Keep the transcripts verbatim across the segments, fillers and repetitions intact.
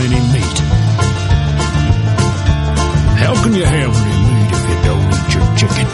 any meat. How can you have any meat if you don't eat your chicken?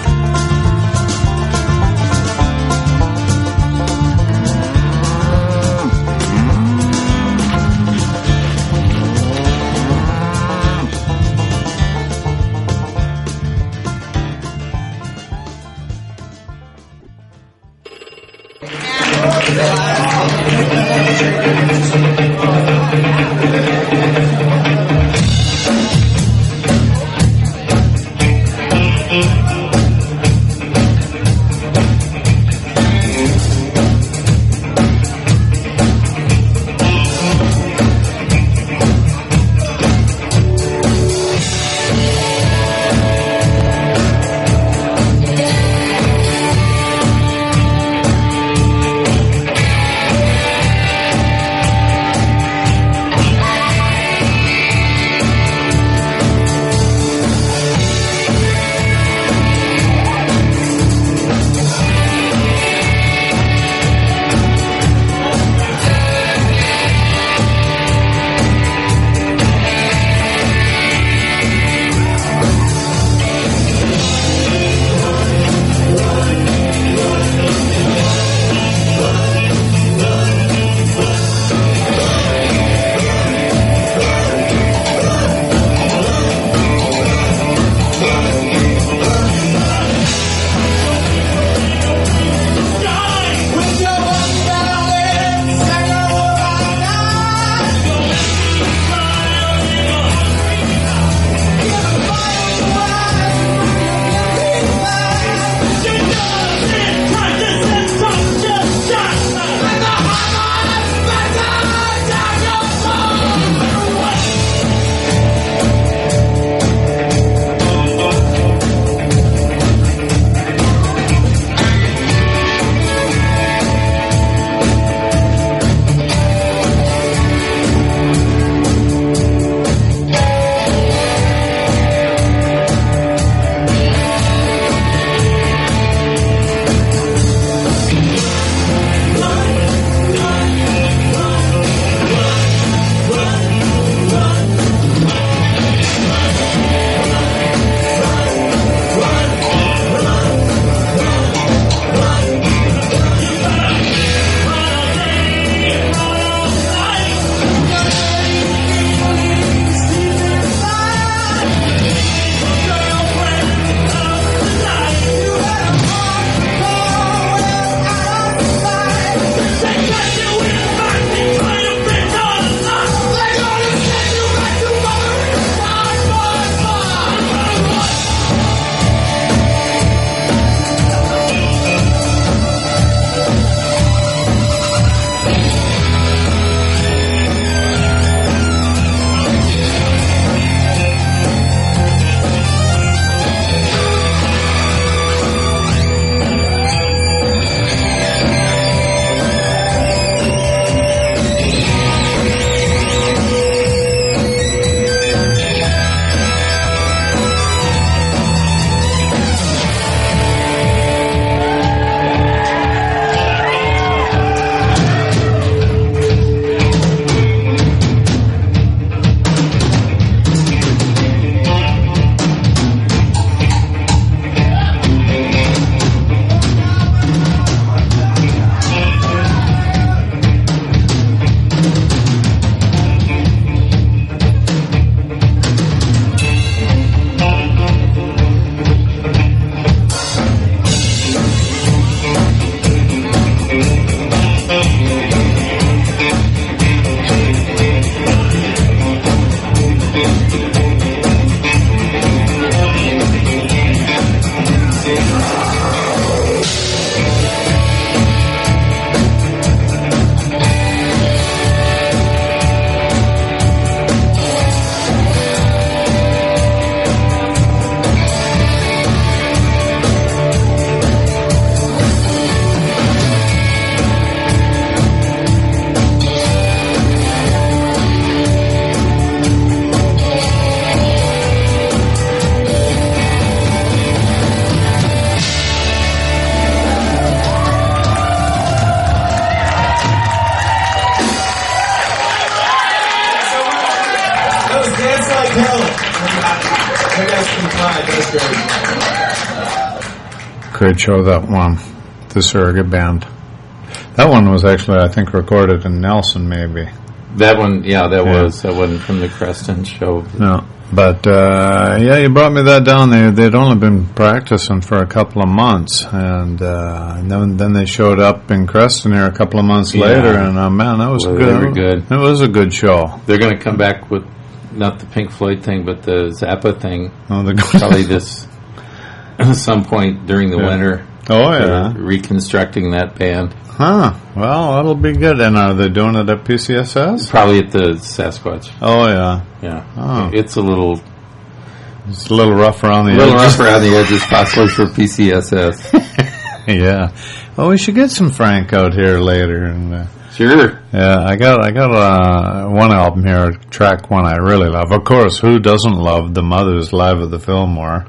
Great show, that one. The Surrogate Band. That one was actually, I think, recorded in Nelson, maybe. That one, yeah, that Yeah. was. That wasn't from the Creston show. No. But, uh, yeah, you brought me that down there. They'd only been practicing for a couple of months. And, uh, and then, then they showed up in Creston here a couple of months Yeah. later. And, uh, man, that was Well, good. they were good. It was a good show. They're going to come back with not the Pink Floyd thing, but the Zappa thing. Oh, the Probably this some point during the Yeah. winter. Oh, They're yeah. reconstructing that band. Huh. Well, that'll be good. And are they doing it at P C S S? Probably at the Sasquatch. Oh, yeah. Yeah. Oh. It's a little, It's a little rough around the a little edges. rough around the edges, possibly for P C S S. Yeah. Well, we should get some Frank out here later. And uh, Sure. yeah, I got I got uh, one album here, track one I really love. Of course, who doesn't love The Mothers live at the Fillmore?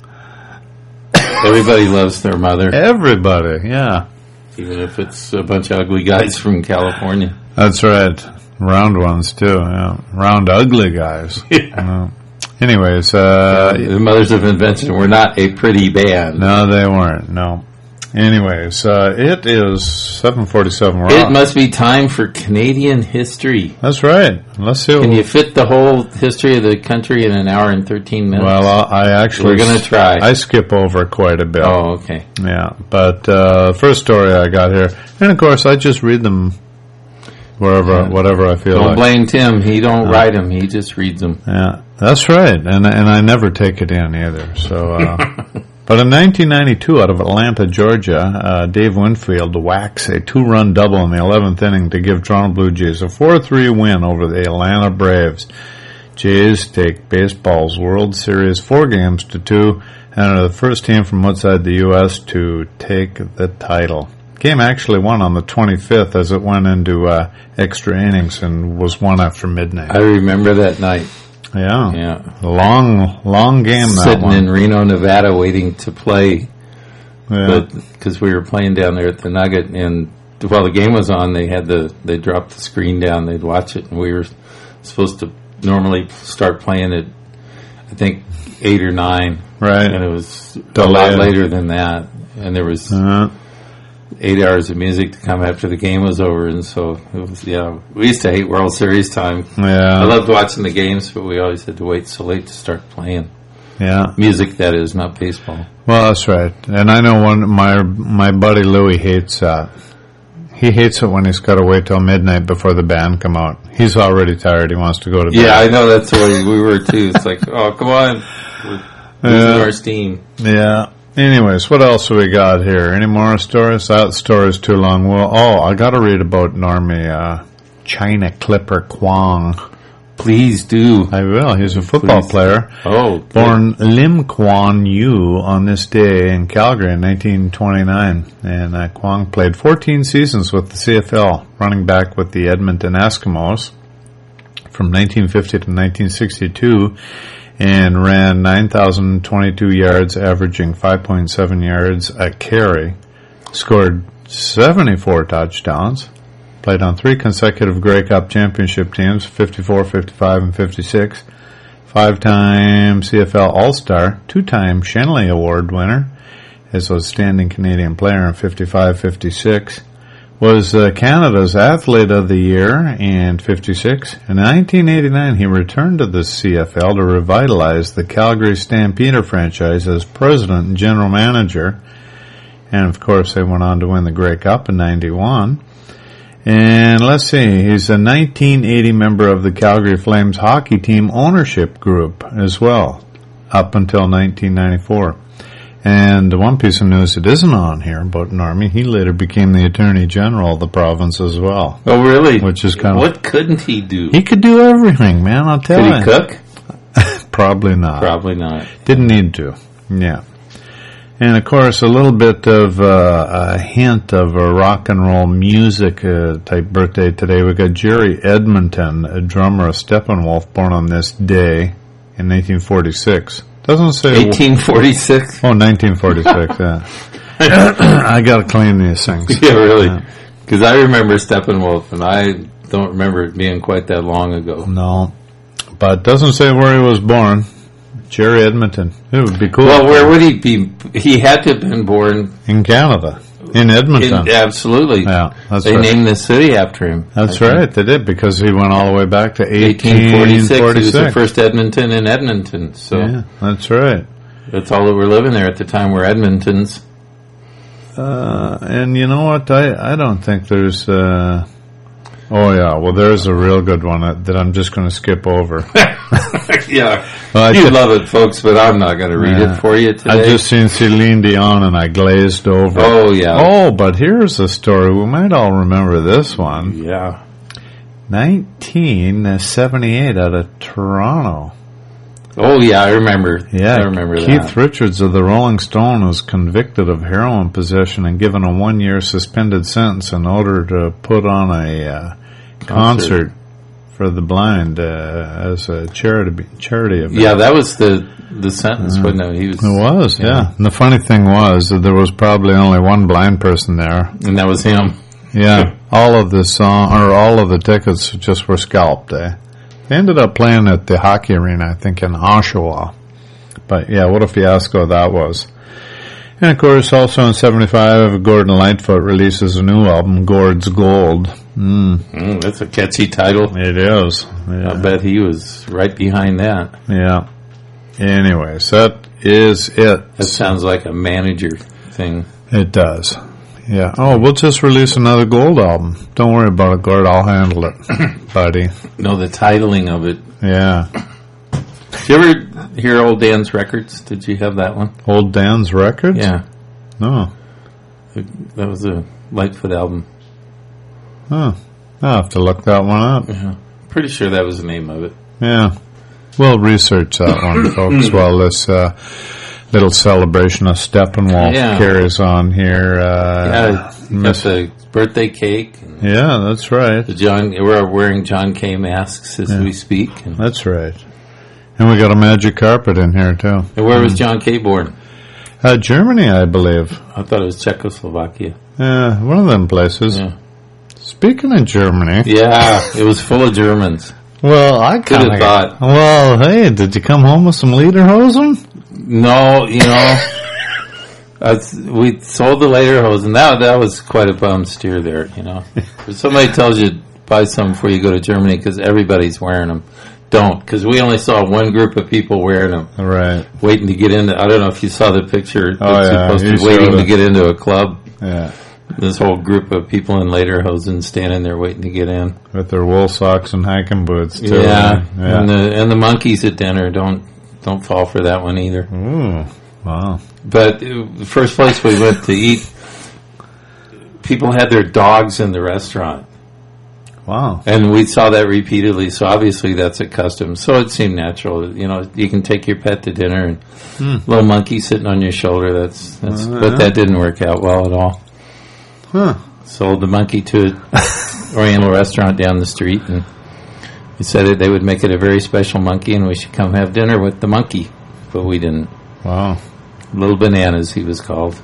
Everybody loves their mother, Everybody, yeah. even if it's a bunch of ugly guys from California. That's right. Round ones, too. Yeah. Round ugly guys. Yeah. Uh, anyways, uh, The Mothers of Invention were not a pretty band. no, they weren't, no. Anyways, uh, it is seven forty-seven. We're It on. must be time for Canadian history. That's right. Let's see. Can What you fit the whole history of the country in an hour and thirteen minutes? well, uh, I actually... We're gonna try. I skip over quite a bit. Oh, okay. Yeah, but uh, first story I got here, and of course I just read them wherever, Yeah. whatever I feel Don't like. blame Tim. He don't write them. He just reads them. Yeah, that's right, and and I never take it in either. So, uh, but in nineteen ninety-two, out of Atlanta, Georgia, uh, Dave Winfield whacks a two-run double in the eleventh inning to give Toronto Blue Jays a four three win over the Atlanta Braves. Jays take baseball's World Series four games to two, and are the first team from outside the U S to take the title. Game actually won on the twenty-fifth as it went into uh, extra innings and was won after midnight. I remember that night. Yeah. Yeah. Long, long game that Sitting one. in Reno, Nevada, waiting to play. Yeah. But because we were playing down there at the Nugget, and while the game was on, they had the they dropped the screen down. They'd watch it, and we were supposed to normally start playing at I think eight or nine, Right. and it was a Delayed. lot later than that. And there was Uh, eight hours of music to come after the game was over, and so it was. Yeah, we used to hate World Series time. I yeah. loved watching the games, but we always had to wait so late to start playing Yeah. music. That is not baseball. Well, that's right. And I know one, my, my buddy Louie hates that. He hates it when he's got to wait till midnight before the band come out. He's already tired. He wants to go to bed. Yeah, I know that's the way we were too. It's like, oh, come on, we're losing Yeah. our steam. Yeah. Anyways, what else have we got here? Any more stories? That story's too long. Well, oh, I got to read about Normie, uh, China Clipper Kwong. Please do. I will. He's a football Please. player. Oh, Born Lim Kuan Yew on this day in Calgary in nineteen twenty-nine. And uh, Kwong played fourteen seasons with the C F L, running back with the Edmonton Eskimos from nineteen fifty to nineteen sixty-two, and ran nine thousand twenty-two yards, averaging five point seven yards a carry. Scored seventy-four touchdowns. Played on three consecutive Grey Cup championship teams, fifty-four, fifty-five, and fifty-six. Five-time C F L All-Star, two-time Shenley Award winner, as outstanding Canadian player in fifty-five, fifty-six. Was uh, Canada's Athlete of the Year in fifty-six. In nineteen eighty-nine, he returned to the C F L to revitalize the Calgary Stampeder franchise as president and general manager. And, of course, they went on to win the Grey Cup in ninety-one. And let's see, he's a nineteen eighty member of the Calgary Flames hockey team ownership group as well, up until nineteen ninety-four. And one piece of news that isn't on here about Normie, he later became the Attorney General of the province as well. oh, really? Which is kind of... What couldn't he do? He could do everything, man, I'll tell Could you. he cook? Probably not. Probably not. Didn't need to. Yeah. And, of course, a little bit of uh, a hint of a rock and roll music uh, type birthday today. We got Jerry Edmonton, a drummer of Steppenwolf, born on this day in nineteen forty-six. Doesn't say... eighteen forty-six? Oh, nineteen forty-six, yeah. I got to clean these things. Yeah, really. Because I remember Steppenwolf, and I don't remember it being quite that long ago. No. but doesn't say where he was born. Jerry Edmonton. It would be cool. Well, where would he be? He had to have been born in Canada, in Edmonton. In, absolutely. Yeah, that's they right. named the city after him. That's right. They did, because he went all the way back to eighteen forty-six. He was the first Edmonton in Edmonton. So yeah, that's right. That's all that were living there at the time were Edmontons. Uh, and you know what? I, I don't think there's... Uh, oh, yeah. Well, there's a real good one that, that I'm just going to skip over. Yeah. Well, you just, love it, folks, but I'm not going to read yeah. it for you today. I just seen Celine Dion and I glazed over. Oh, yeah. Oh, but here's a story. We might all remember this one. Yeah. nineteen seventy-eight out of Toronto. Oh, yeah, I remember. Yeah, I remember Keith that. Richards of the Rolling Stone was convicted of heroin possession and given a one-year suspended sentence in order to put on a uh, concert. concert for the blind uh, as a charity charity event. Yeah, that was the the sentence, uh, wasn't it? He was, it was, yeah. yeah. And the funny thing was that there was probably only one blind person there, and that was him. Yeah, all of the song or all of the tickets just were scalped. Eh? They ended up playing at the hockey arena, I think, in Oshawa. But yeah, what a fiasco that was. And of course, also in seventy-five, Gordon Lightfoot releases a new album, Gord's Gold. Mm. Mm, that's a catchy title. It is. Yeah. I bet he was right behind that. Yeah. Anyways, that is it. That sounds like a manager thing. It does. Yeah. Oh, we'll just release another Gold album. Don't worry about it, Gord. I'll handle it, buddy. No, the titling of it. Yeah. Did you ever hear Old Dan's Records? Did you have that one? Old Dan's Records? Yeah. No. That was a Lightfoot album. Huh. I'll have to look that one up. Yeah. Pretty sure that was the name of it. Yeah. We'll research that one, folks, while this uh, little celebration of Steppenwolf yeah. carries on here. Uh, yeah, miss the birthday cake. And yeah, that's right. The John, we're wearing John Kay masks as yeah. we speak. And that's right. And we got a magic carpet in here, too. And where was John Kay born? Uh, Germany, I believe. I thought it was Czechoslovakia. Yeah, one of them places. Yeah. Speaking of Germany. Yeah, it was full of Germans. Well, I kind of thought. Well, hey, did you come home with some lederhosen? No, you know, uh, we sold the lederhosen. That that was quite a bum steer there, you know. If somebody tells you to buy some before you go to Germany because everybody's wearing them, don't, because we only saw one group of people wearing them. Right. Waiting to get into, I don't know if you saw the picture. Oh, it's yeah. supposed to be waiting to get into a club. Yeah. This whole group of people in lederhosen standing there waiting to get in. With their wool socks and hiking boots, too. Yeah. yeah. And the and the monkeys at dinner, don't don't fall for that one either. Ooh. Wow. But uh, the first place we went to eat, people had their dogs in the restaurant. Wow. And we saw that repeatedly, so obviously that's a custom. So it seemed natural. You know, you can take your pet to dinner and hmm. little monkey sitting on your shoulder. That's, that's uh, But that didn't work out well at all. Huh. Sold the monkey to an Oriental restaurant down the street, and he said that they would make it a very special monkey and we should come have dinner with the monkey. But we didn't. Wow. Little Bananas, he was called.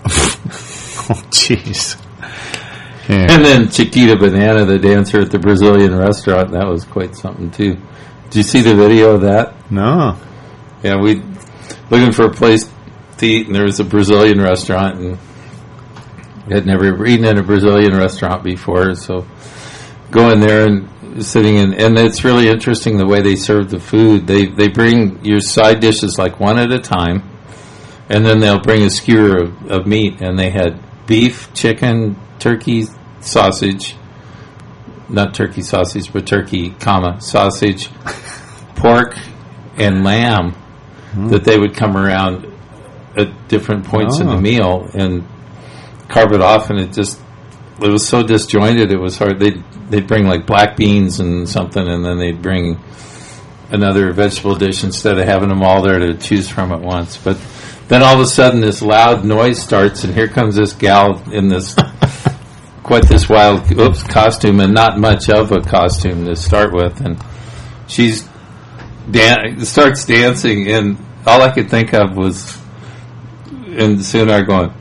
Oh, jeez. Yeah. And then Chiquita Banana, the dancer at the Brazilian restaurant, that was quite something too. Did you see the video of that? No. Yeah, we looking for a place to eat, and there was a Brazilian restaurant, and we had never eaten in a Brazilian restaurant before, so go in there and sitting in, and it's really interesting the way they serve the food. They they bring your side dishes like one at a time, and then they'll bring a skewer of, of meat, and they had beef, chicken, turkey, sausage, not turkey sausage, but turkey, comma, sausage, pork, and lamb mm. that they would come around at different points oh. in the meal and carve it off, and it just, it was so disjointed, it was hard. They'd, they'd bring like black beans and something, and then they'd bring another vegetable dish instead of having them all there to choose from at once. But then all of a sudden this loud noise starts, and here comes this gal in this quite this wild oops costume, and not much of a costume to start with, and she's dan- starts dancing, and all I could think of was, and soon I going,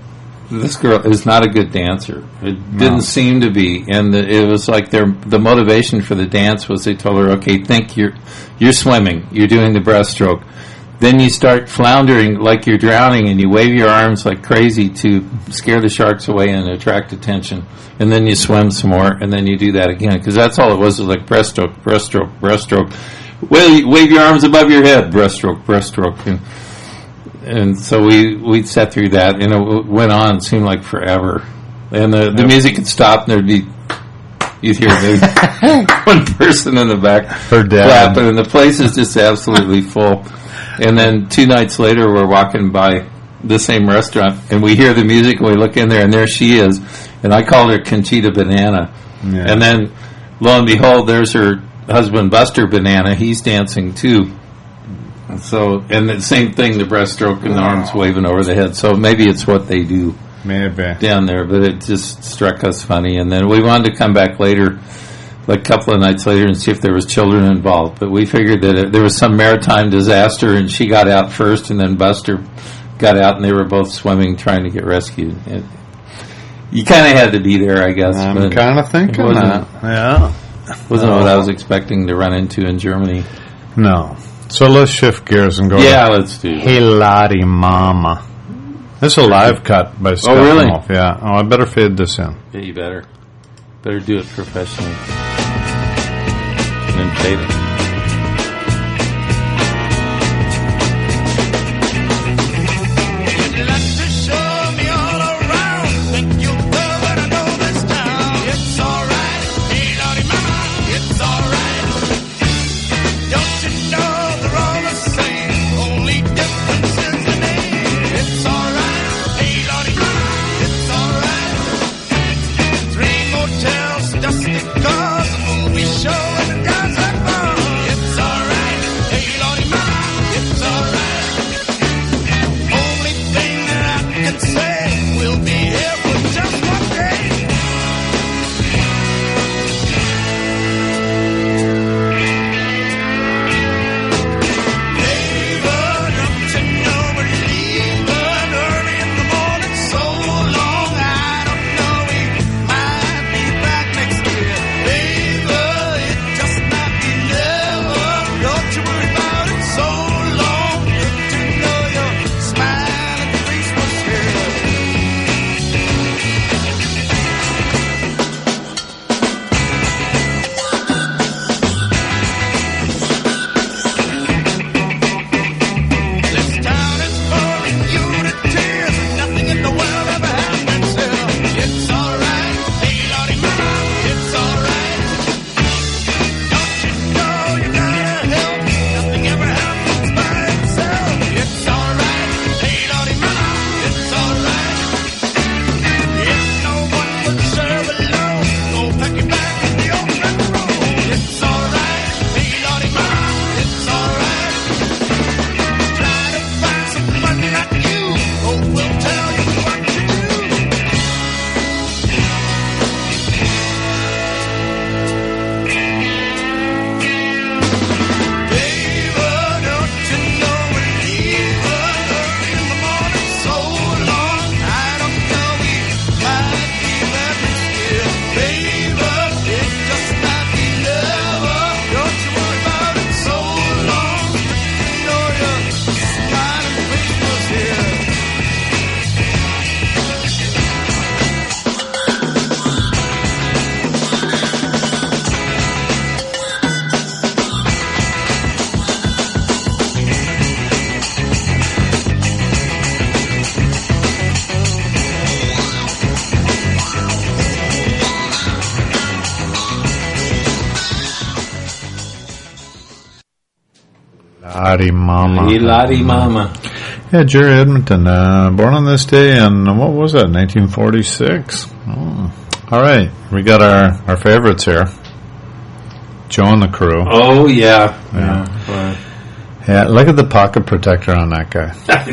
this girl is not a good dancer. It No. didn't seem to be, and the, it was like their the motivation for the dance was they told her, okay, think you're you're swimming, you're doing the breaststroke, then you start floundering like you're drowning, and you wave your arms like crazy to scare the sharks away and attract attention, and then you swim some more, and then you do that again, because that's all it was, was like breaststroke, breaststroke, breaststroke. Wave, wave your arms above your head, breaststroke, breaststroke, and And so we we sat through that, and it went on. It seemed like forever. And the, the music would stop, and there'd be you'd hear maybe one person in the back Her dad. clapping, and the place is just absolutely full. And then two nights later, we're walking by the same restaurant, and we hear the music, and we look in there, and there she is. And I called her Conchita Banana. Yeah. And then, lo and behold, there's her husband Buster Banana. He's dancing too. So, and the same thing, the breaststroke and the arms waving over the head. So maybe it's what they do Maybe. down there, but it just struck us funny. And then we wanted to come back later, like a couple of nights later, and see if there was children involved. But we figured that if there was some maritime disaster, and she got out first, and then Buster got out, and they were both swimming trying to get rescued. It, you kind of had to be there, I guess. I'm but kind of thinking it wasn't, that. Yeah. wasn't what I was expecting to run into in Germany. No. So let's shift gears and go Yeah, to let's do Hey that. Lottie Mama. This is a live cut by Scott really? Wolf. Yeah. Oh, I better fade this in. Yeah, you better. Better do it professionally. And then fade it. Lottie Mama. Hey, Lottie Mama. Yeah, Jerry Edmonton, uh, born on this day in, what was that, nineteen forty-six? Oh. All right, we got our, our favorites here. Joe and the Crew. Oh, yeah. Yeah. Yeah. Yeah, look at the pocket protector on that guy.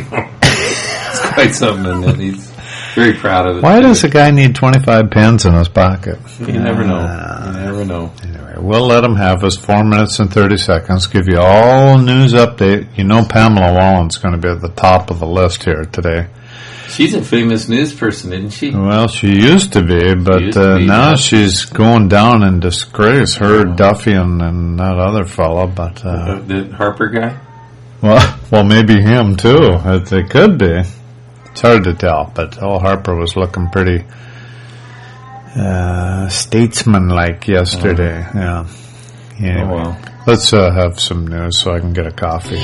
It's quite something, isn't it? He's very proud of it. Why too. does a guy need twenty-five pens in his pocket? You never know. Uh, You never know. Anyway, we'll let him have his four minutes and thirty seconds. Give you all news update. You know Pamela Wallen's going to be at the top of the list here today. She's a famous news person, isn't she? Well, she used to be, but used to uh, be, now yeah. she's going down in disgrace. Her, oh. Duffy, and, and that other fella. But uh, the, the Harper guy. Well, well, maybe him too. It, it could be. It's hard to tell, but old Harper was looking pretty uh, statesman-like yesterday. Oh. Yeah. Anyway, oh, well. Let's uh, have some news so I can get a coffee.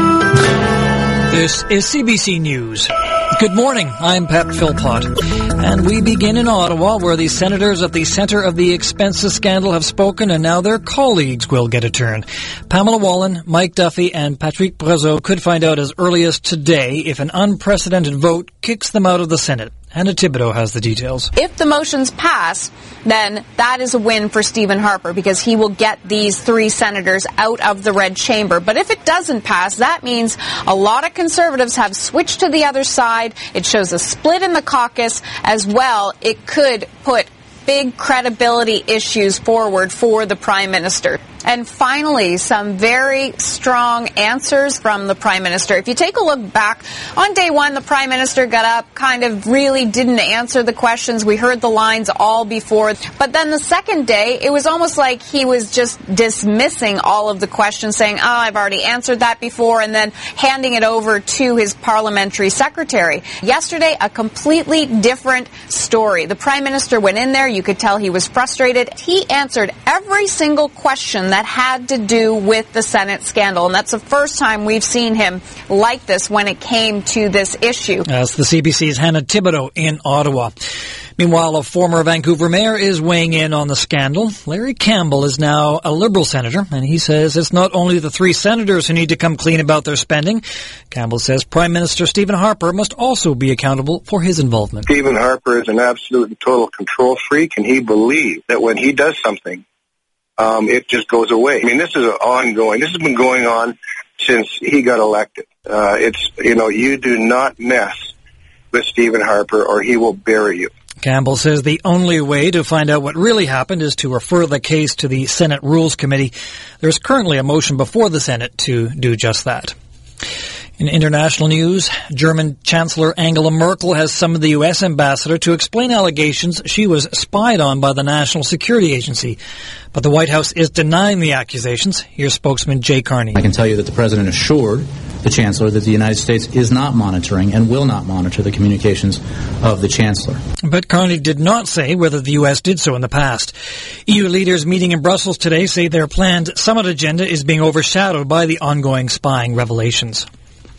This is C B C News. Good morning, I'm Pat Philpott, and we begin in Ottawa, where the senators at the centre of the expenses scandal have spoken, and now their colleagues will get a turn. Pamela Wallin, Mike Duffy, and Patrick Brazeau could find out as early as today if an unprecedented vote kicks them out of the Senate. Hannah Thibodeau has the details. If the motions pass, then that is a win for Stephen Harper because he will get these three senators out of the red chamber. But if it doesn't pass, that means a lot of Conservatives have switched to the other side. It shows a split in the caucus as well. It could put big credibility issues forward for the Prime Minister. And finally, some very strong answers from the Prime Minister. If you take a look back, on day one, the Prime Minister got up, kind of really didn't answer the questions. We heard the lines all before. But then the second day, it was almost like he was just dismissing all of the questions, saying, oh, I've already answered that before, and then handing it over to his parliamentary secretary. Yesterday, a completely different story. The Prime Minister went in there. You could tell he was frustrated. He answered every single question that had to do with the Senate scandal. And that's the first time we've seen him like this when it came to this issue. That's the C B C's Hannah Thibodeau in Ottawa. Meanwhile, a former Vancouver mayor is weighing in on the scandal. Larry Campbell is now a Liberal senator, and he says it's not only the three senators who need to come clean about their spending. Campbell says Prime Minister Stephen Harper must also be accountable for his involvement. Stephen Harper is an absolute and total control freak, and he believes that when he does something, um, it just goes away. I mean, this is an ongoing. This has been going on since he got elected. Uh, it's, you know, you do not mess with Stephen Harper or he will bury you. Campbell says the only way to find out what really happened is to refer the case to the Senate Rules Committee. There's currently a motion before the Senate to do just that. In international news, German Chancellor Angela Merkel has summoned the U S ambassador to explain allegations she was spied on by the National Security Agency. But the White House is denying the accusations. Here's spokesman Jay Carney. I can tell you that the President assured the Chancellor that the United States is not monitoring and will not monitor the communications of the Chancellor. But Carney did not say whether the U S did so in the past. E U leaders meeting in Brussels today say their planned summit agenda is being overshadowed by the ongoing spying revelations.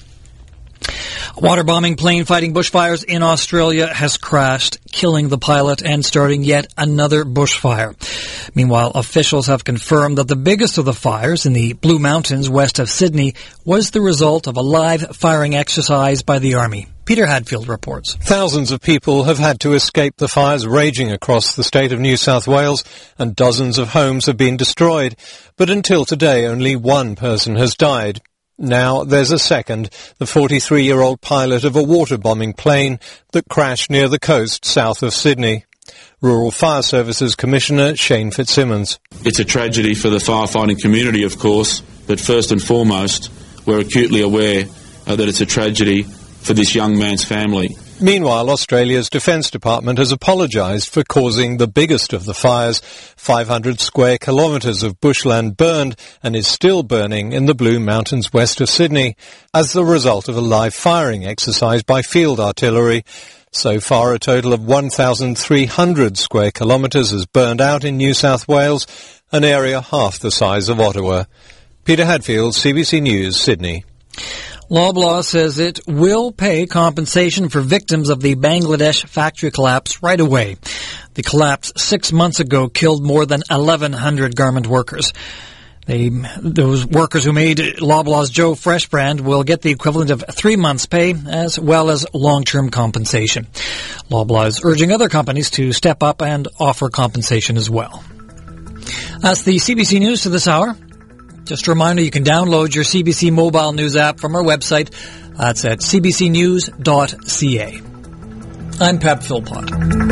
A water-bombing plane fighting bushfires in Australia has crashed, killing the pilot and starting yet another bushfire. Meanwhile, officials have confirmed that the biggest of the fires in the Blue Mountains west of Sydney was the result of a live firing exercise by the Army. Peter Hadfield reports. Thousands of people have had to escape the fires raging across the state of New South Wales, and dozens of homes have been destroyed. But until today, only one person has died. Now there's a second, the forty-three-year-old pilot of a water-bombing plane that crashed near the coast south of Sydney. Rural Fire Services Commissioner Shane Fitzsimmons. It's a tragedy for the firefighting community, of course, but first and foremost, we're acutely aware uh, that it's a tragedy for this young man's family. Meanwhile, Australia's Defence Department has apologised for causing the biggest of the fires. five hundred square kilometres of bushland burned and is still burning in the Blue Mountains west of Sydney as the result of a live firing exercise by field artillery. So far, a total of one thousand three hundred square kilometres has burned out in New South Wales, an area half the size of Ottawa. Peter Hadfield, C B C News, Sydney. Loblaw says it will pay compensation for victims of the Bangladesh factory collapse right away. The collapse six months ago killed more than eleven hundred garment workers. They, those workers who made Loblaw's Joe Fresh brand will get the equivalent of three months' pay as well as long-term compensation. Loblaw is urging other companies to step up and offer compensation as well. That's the C B C News for this hour. Just a reminder, you can download your C B C mobile news app from our website. That's at c b c news dot c a. I'm Pat Philpott.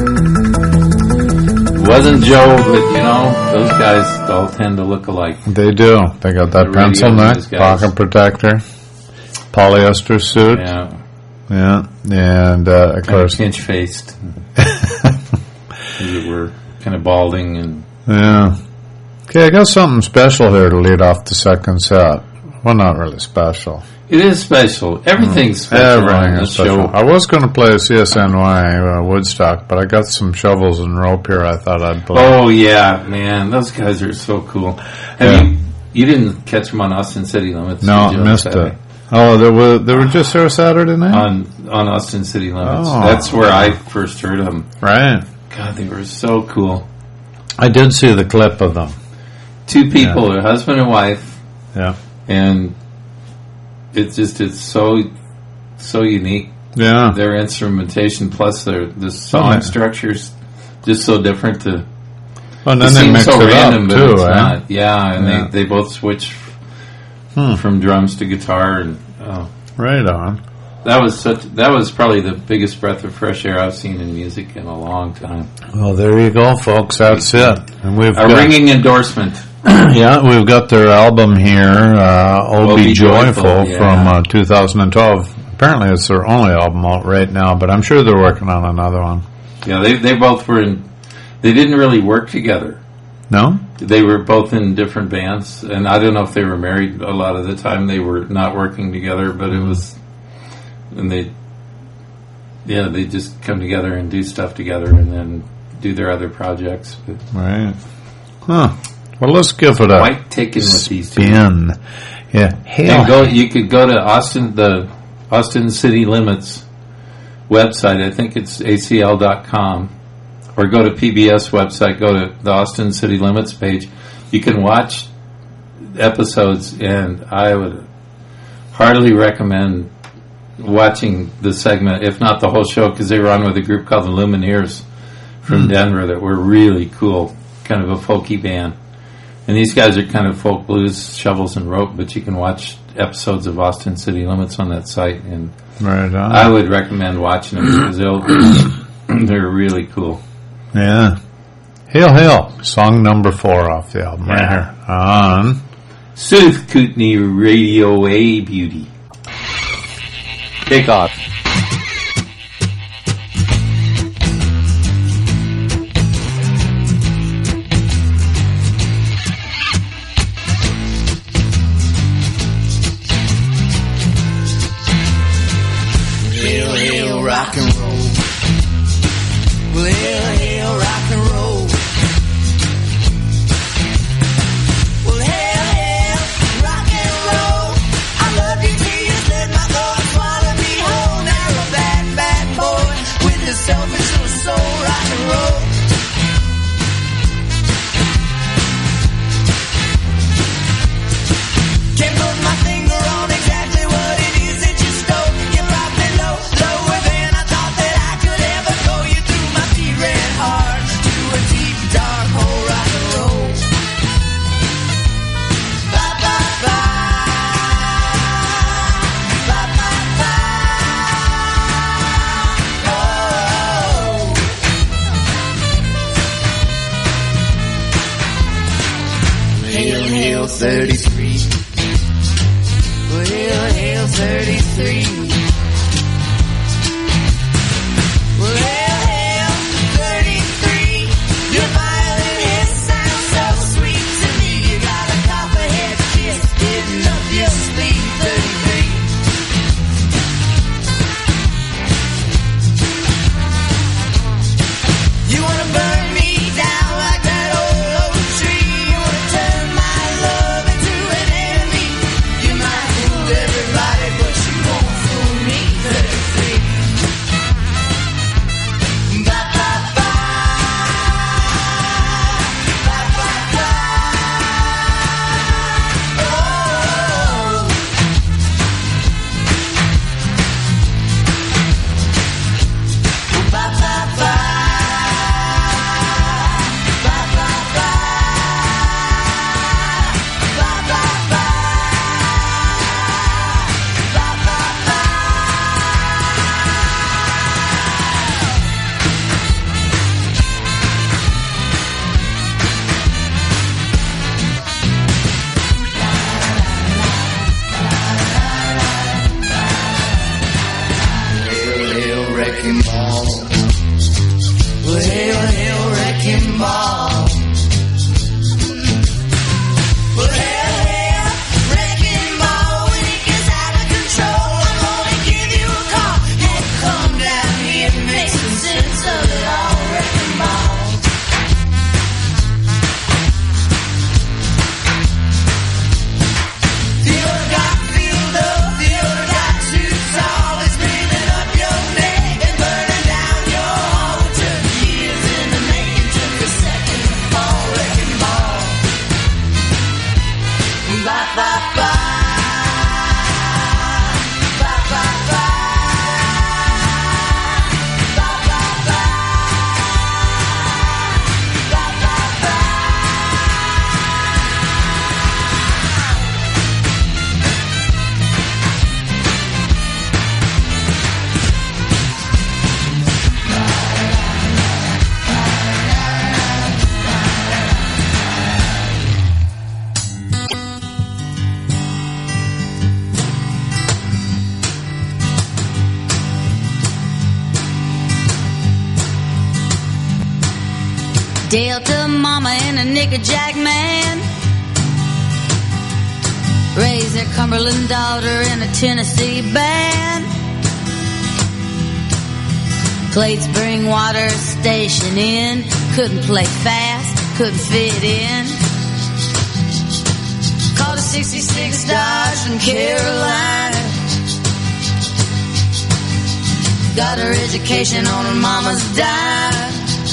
Wasn't Joe, but you know, those guys all tend to look alike. They do. They got that pencil neck, pocket protector, polyester suit. Yeah. Yeah. And, uh, of kind course... of pinch-faced. You were kind of balding and... Yeah. Okay, I got something special here to lead off the second set. Well, not really special. It is special. Everything's special Everything on is this special. show. I was going to play a C S N Y uh, Woodstock, but I got some shovels and rope here I thought I'd play. Oh, yeah, man. Those guys are so cool. Have Yeah. you, you didn't catch them on Austin City Limits? No, did you, on missed Saturday? it. Oh, they were, they were just there Saturday night? On, on Austin City Limits. Oh. That's where I first heard of them. Right. God, they were so cool. I did see the clip of them. Two people, a husband and wife, Yeah. and it's just, it's so, so unique. Yeah. Their instrumentation plus their, the song man. structure's just so different to... Well, and It then they seems mix so it random, up, but too, it's eh? not. Yeah, and Yeah. They, they both switch Hmm. from drums to guitar, and oh, Right on. that was such. That was probably the biggest breath of fresh air I've seen in music in a long time. Well, there you go, folks. That's it. And we've A got, ringing endorsement. yeah, we've got their album here, uh, "Oh, Oh, Be Be Joyful," Joyful, yeah. from uh, two thousand twelve. Apparently, it's their only album out right now, but I'm sure they're working on another one. Yeah, they they both were in. They didn't really work together. No? They were both in different bands, and I don't know if they were married. A lot of the time, they were not working together, but it was, and they, yeah, they just come together and do stuff together, and then do their other projects. But Right. Huh. Well, let's give it a quite taken with these two. spin. Yeah. Hell. And go, you could go to Austin, the Austin City Limits website. I think it's A C L dot com. Or go to P B S website, go to the Austin City Limits page. You can watch episodes, and I would heartily recommend watching the segment, if not the whole show, because they were on with a group called the Lumineers from Denver that were really cool, kind of a folky band. And these guys are kind of folk blues, shovels and rope, but you can watch episodes of Austin City Limits on that site, and Right on. I would recommend watching them because they'll, they're really cool. Yeah. Hail, hail. Song number four off the album right Yeah. here. On. Sooth Kootenai Radio A Beauty. Take off. Hail, hail, rock and roll. Well, hail, hail, rock and roll. Well, hail, hail, rock and roll. I love you till you said my thoughts swallow me whole. Now a bad, bad boy with a selfish little soul. Rock and roll. Can't put my finger on exactly what it is that you stole. You dropped me low, lower than I thought that I could ever go. You threw my pea red heart to a deep dark hole. Rock and roll. Bye bye bye. Bye bye bye. Oh. Hail, hail, thirty-three. Well, hail, hail, thirty-three. Well, hail, hail, thirty-three. Your violin hit sounds so sweet to me. You got a copperhead kiss hidden up your sleeve. thirty-three. You wanna burn me down like that old oak tree. You wanna turn my love into an enemy. You might fool everybody, but you won't fool me. thirty-three. Delta mama and a knickerjack man raised their Cumberland daughter in a Tennessee band. Played spring water station in, couldn't play fast, couldn't fit in. Called a sixty-six Dodge from Carolina. Got her education on her mama's dime.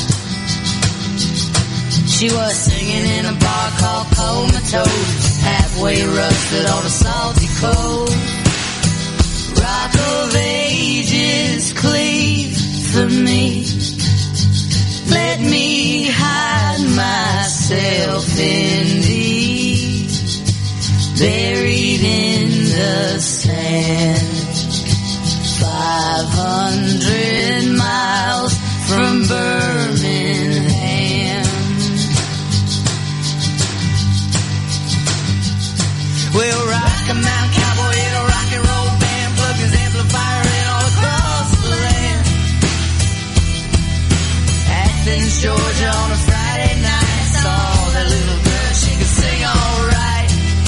She was singing in a bar called Comatose, halfway rusted on a salty coal. Rock of Ages, cleave for me. Let me hide myself in thee, buried in the sand. Five hundred miles from Birmingham. We'll rock a Mount Cowboy in a rock and roll band, plug his amplifier in all across the land. Athens, Georgia on a Friday night, saw that little girl, she could sing alright.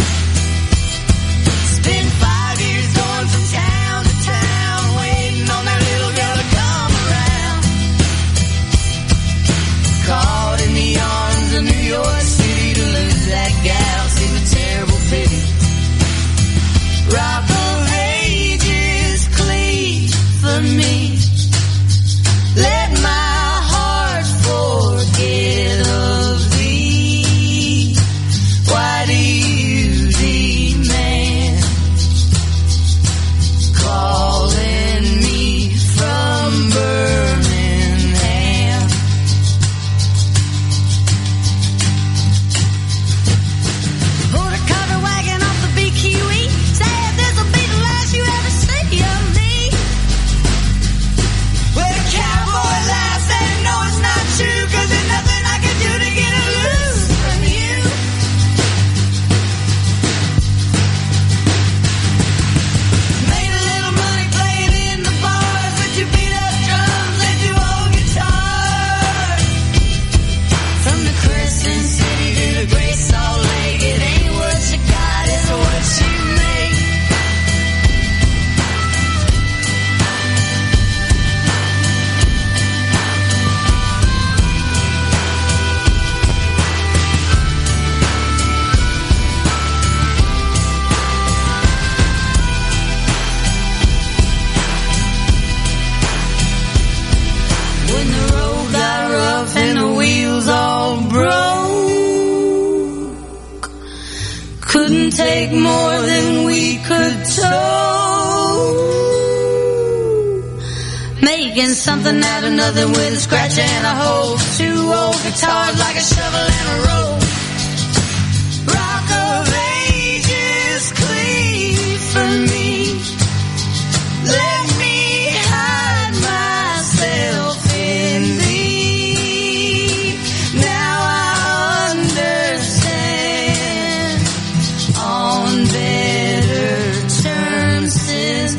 Spent five years going from town to town, waiting on that little girl to come around. Caught in the arms of New York City, to lose that gal seemed a terrible pity. Rock of Ages, cleave for me. Let my heart forget of thee. Why do you demand calling me from Birmingham? Pulled a cover wagon off the B Q E, said this'll be the last you ever see of me. Well, the cowboy laughed, said no, it's not true, 'cause there's nothing I can do to get her loose from you. Made a little money playing in the bars, let you beat up drums, let you old guitar. From the Crescent City to the Great Salt Lake, it ain't what you got, it's what you make. When the road got rough and the wheels all broke, couldn't take more than we could tow. Making something out of nothing with a scratch and a hole. Two old guitars like a shovel and a rope. Rock of Ages, cleave for me. Let me hide myself in thee. Now I understand, on better terms since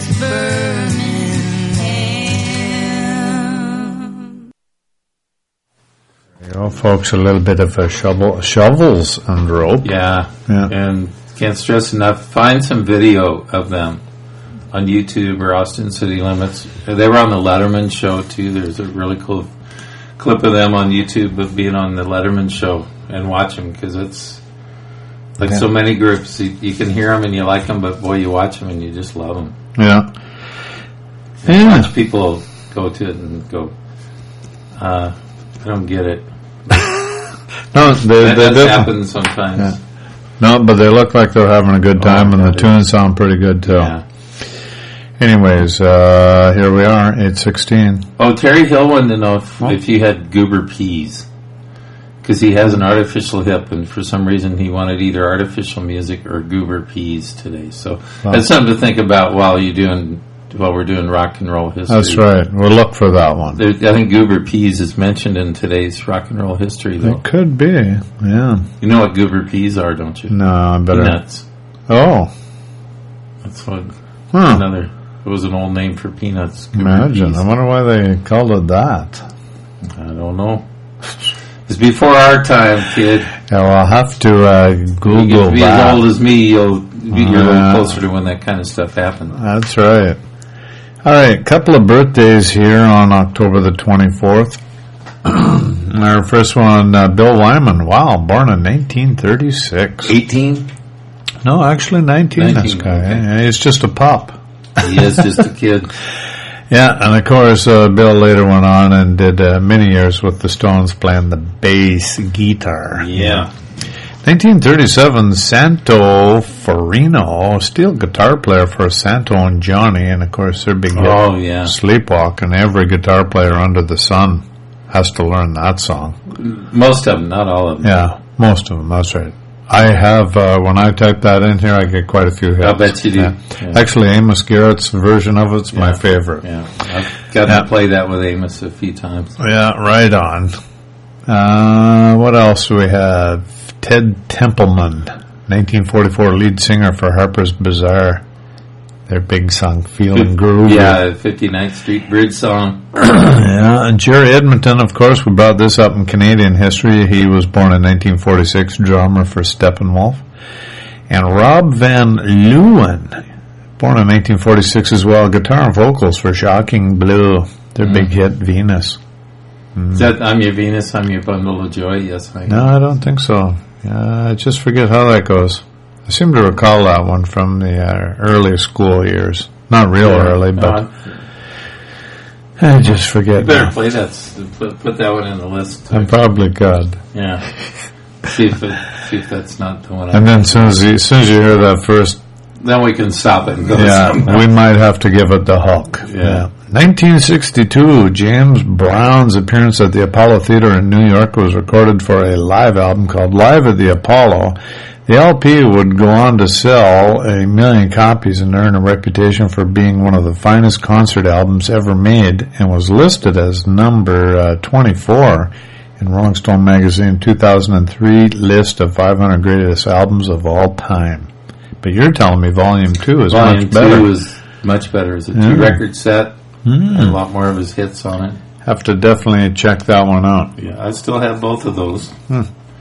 Birmingham. There you go, folks. A little bit of a shovel, shovels and rope. Yeah. Yeah. And can't stress enough, find some video of them on YouTube or Austin City Limits. They were on the Letterman show too. There's a really cool clip of them on YouTube of being on the Letterman show, and watch them, because it's like Yeah. so many groups. You, you can hear them and you like them, but boy, you watch them and you just love them. Yeah. And Yeah. watch people go to it and go, uh, I don't get it. No, they, That they does do- happen sometimes. Yeah. No, but they look like they're having a good time, Oh, and the that tunes sound pretty good too. Yeah. Anyways, uh, here we are, eight sixteen. Oh, Terry Hill wanted to know if, if you had goober peas, because he has an artificial hip, and for some reason he wanted either artificial music or goober peas today. So Wow. that's something to think about while you doing while we're doing rock and roll history. That's right. We'll look for that one. There, I think goober peas is mentioned in today's rock and roll history, though. It could be, yeah. You know what goober peas are, don't you? No, I better. Peanuts. Oh, That's what huh. another. It was an old name for peanuts. Goober Imagine. peas. I wonder why they called it that. I don't know. It's before our time, kid. Yeah, well, I'll have to uh, Google You get to be that. as old as me, you'll be you're a little Uh, closer to when that kind of stuff happened. That's right. All right, couple of birthdays here on October the twenty-fourth. Our first one, uh, Bill Wyman. Wow, born in nineteen thirty-six. eighteen? No, actually nineteen, this nineteen, guy. okay. Yeah, he's just a pup. He is just a kid. Yeah, and of course, uh, Bill later went on and did uh, many years with the Stones playing the bass guitar. Yeah. nineteen thirty-seven, Santo Farino, steel guitar player for Santo and Johnny, and of course their big hit, Oh, yeah. Sleepwalking. Every guitar player under the sun has to learn that song. Most of them, not all of them. Yeah, most of them, that's right. I have, uh, when I type that in here, I get quite a few hits. I'll bet you do. Yeah. Yeah. Actually, Amos Garrett's version of it's my Yeah. favorite. Yeah. I've got Yeah. to play that with Amos a few times. Yeah, right on. Uh, what else do we have? Ted Templeman, nineteen forty-four lead singer for Harper's Bazaar. Their big song, Feeling Groovy. Yeah, fifty-ninth Street Bridge song. Yeah, and Jerry Edmonton, of course, we brought this up in Canadian history. He was born in nineteen forty-six, drummer for Steppenwolf. And Rob Van Leeuwen, born in nineteen forty-six as well, guitar and vocals for Shocking Blue. Their Mm. big hit, Venus. Is that I'm Your Venus, I'm Your Bundle of Joy? Yes, I No, I don't think so. Uh, I just forget how that goes. I seem to recall that one from the uh, early school years. Not real Yeah. early, but No, I just forget. You better now. play that. Put, put that one in the list. I probably could. Yeah. See if it, see if that's not the one. And then as soon as you, as soon as you hear that first, then we can stop it and go. yeah, somewhere. we might have to give it the hook. Yeah. nineteen sixty-two, James Brown's appearance at the Apollo Theater in New York was recorded for a live album called Live at the Apollo. The L P would go on to sell a million copies and earn a reputation for being one of the finest concert albums ever made, and was listed as number uh, twenty-four in Rolling Stone magazine two thousand three list of five hundred greatest albums of all time. But you're telling me Volume two is Volume much better. two is much better. It's a Yeah. two-record set. Mm. And a lot more of his hits on it. Have to definitely check that one out. Yeah, I still have both of those Hmm.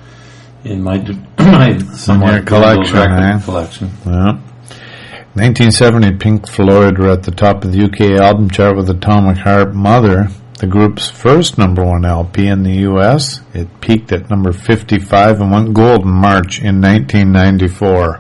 in my my somewhat your collection, dwindled record eh? collection. Yeah. nineteen seventy, Pink Floyd were at the top of the U K album chart with Atomic Heart Mother, the group's first number one L P in the U S. It peaked at number fifty-five and went gold in March in nineteen ninety-four.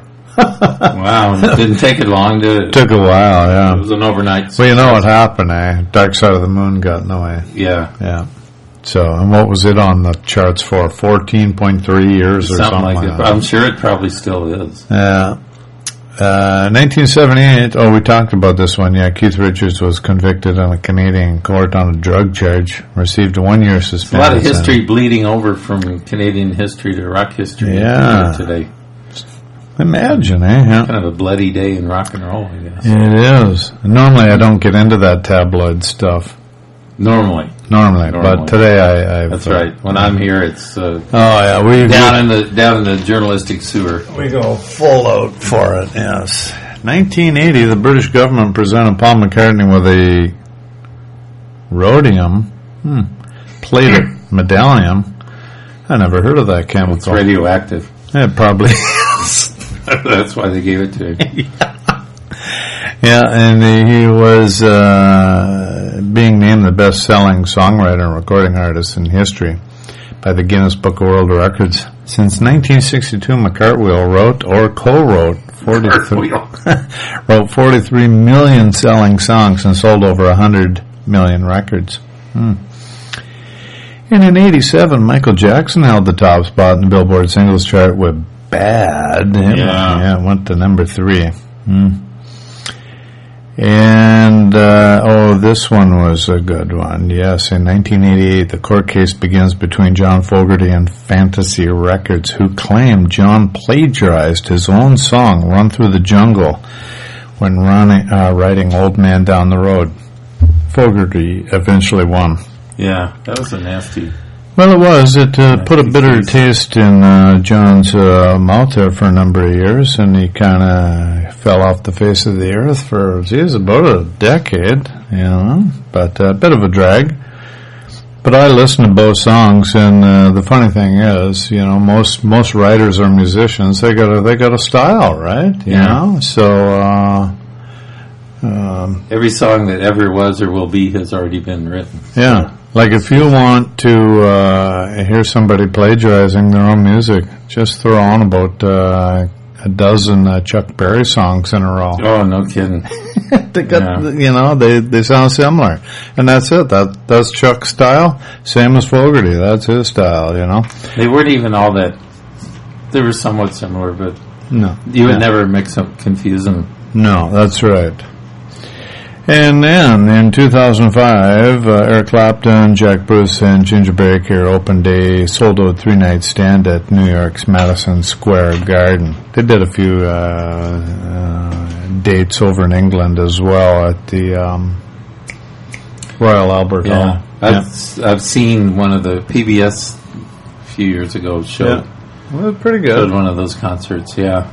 Wow, it didn't take it long to. Took a while, yeah. It was an overnight. Well, you know what happened, eh? Dark Side of the Moon got in the way. Yeah, Yeah. So, and what was it on the charts for? fourteen point three years or something, something, like like that. that. I'm sure it probably still is. Yeah. Uh, nineteen seventy-eight, oh, we talked about this one, yeah. Keith Richards was convicted in a Canadian court on a drug charge, received a one-year A suspension. lot of history bleeding over from Canadian history to rock history Yeah. today. Imagine, eh? Yeah. Kind of a bloody day in rock and roll, I guess. It is. Normally I don't get into that tabloid stuff. Normally. Normally, Normally. but today I... I've, That's right. When I'm here, it's uh, Oh, yeah, we... down in the down in the journalistic sewer. We go full out for it, yes. nineteen eighty, the British government presented Paul McCartney with a rhodium, hmm, plated medallion. I never heard of that chemical. It's radioactive. It probably is. That's why they gave it to him. Yeah, and he was uh, being named the best-selling songwriter and recording artist in history by the Guinness Book of World Records. Since nineteen sixty-two, McCartwheel wrote or co-wrote forty-three, wrote forty-three million selling songs and sold over one hundred million records. Hmm. And in eighty-seven, Michael Jackson held the top spot in the Billboard singles chart with Bad. Yeah. Yeah, it went to number three. Hmm. And, uh, oh, this one was a good one. Yes, in nineteen eighty-eight, the court case begins between John Fogerty and Fantasy Records, who claimed John plagiarized his own song, Run Through the Jungle, when running, uh, writing Old Man Down the Road. Fogerty eventually won. Yeah, that was a nasty. Well, it was. It uh, Yeah, put a bitter he's- taste in uh, John's uh, mouth there for a number of years, and he kind of fell off the face of the earth for, geez, about a decade, you know, but a bit of a drag. But I listen to both songs, and uh, the funny thing is, you know, most most writers or musicians, they got a they got a style, right? You Yeah. know, so uh, um, Every song that ever was or will be has already been written. yeah. Like if you want to uh, hear somebody plagiarizing their own music, just throw on about uh, a dozen uh, Chuck Berry songs in a row. Oh, no kidding. They got, Yeah. you know, they, they sound similar. And that's it. That That's Chuck's style. Same as Fogerty. That's his style, you know. They weren't even all that. They were somewhat similar, but No. you would No. never mix up, confuse them. No, that's right. And then in two thousand five, uh, Eric Clapton, Jack Bruce, and Ginger Baker opened a sold-out three-night stand at New York's Madison Square Garden. They did a few uh, uh, dates over in England as well at the um, Royal Albert Yeah. Hall. I've, I've seen one of the P B S a few years ago showed, Yeah. Well, pretty showed good. one of those concerts, yeah.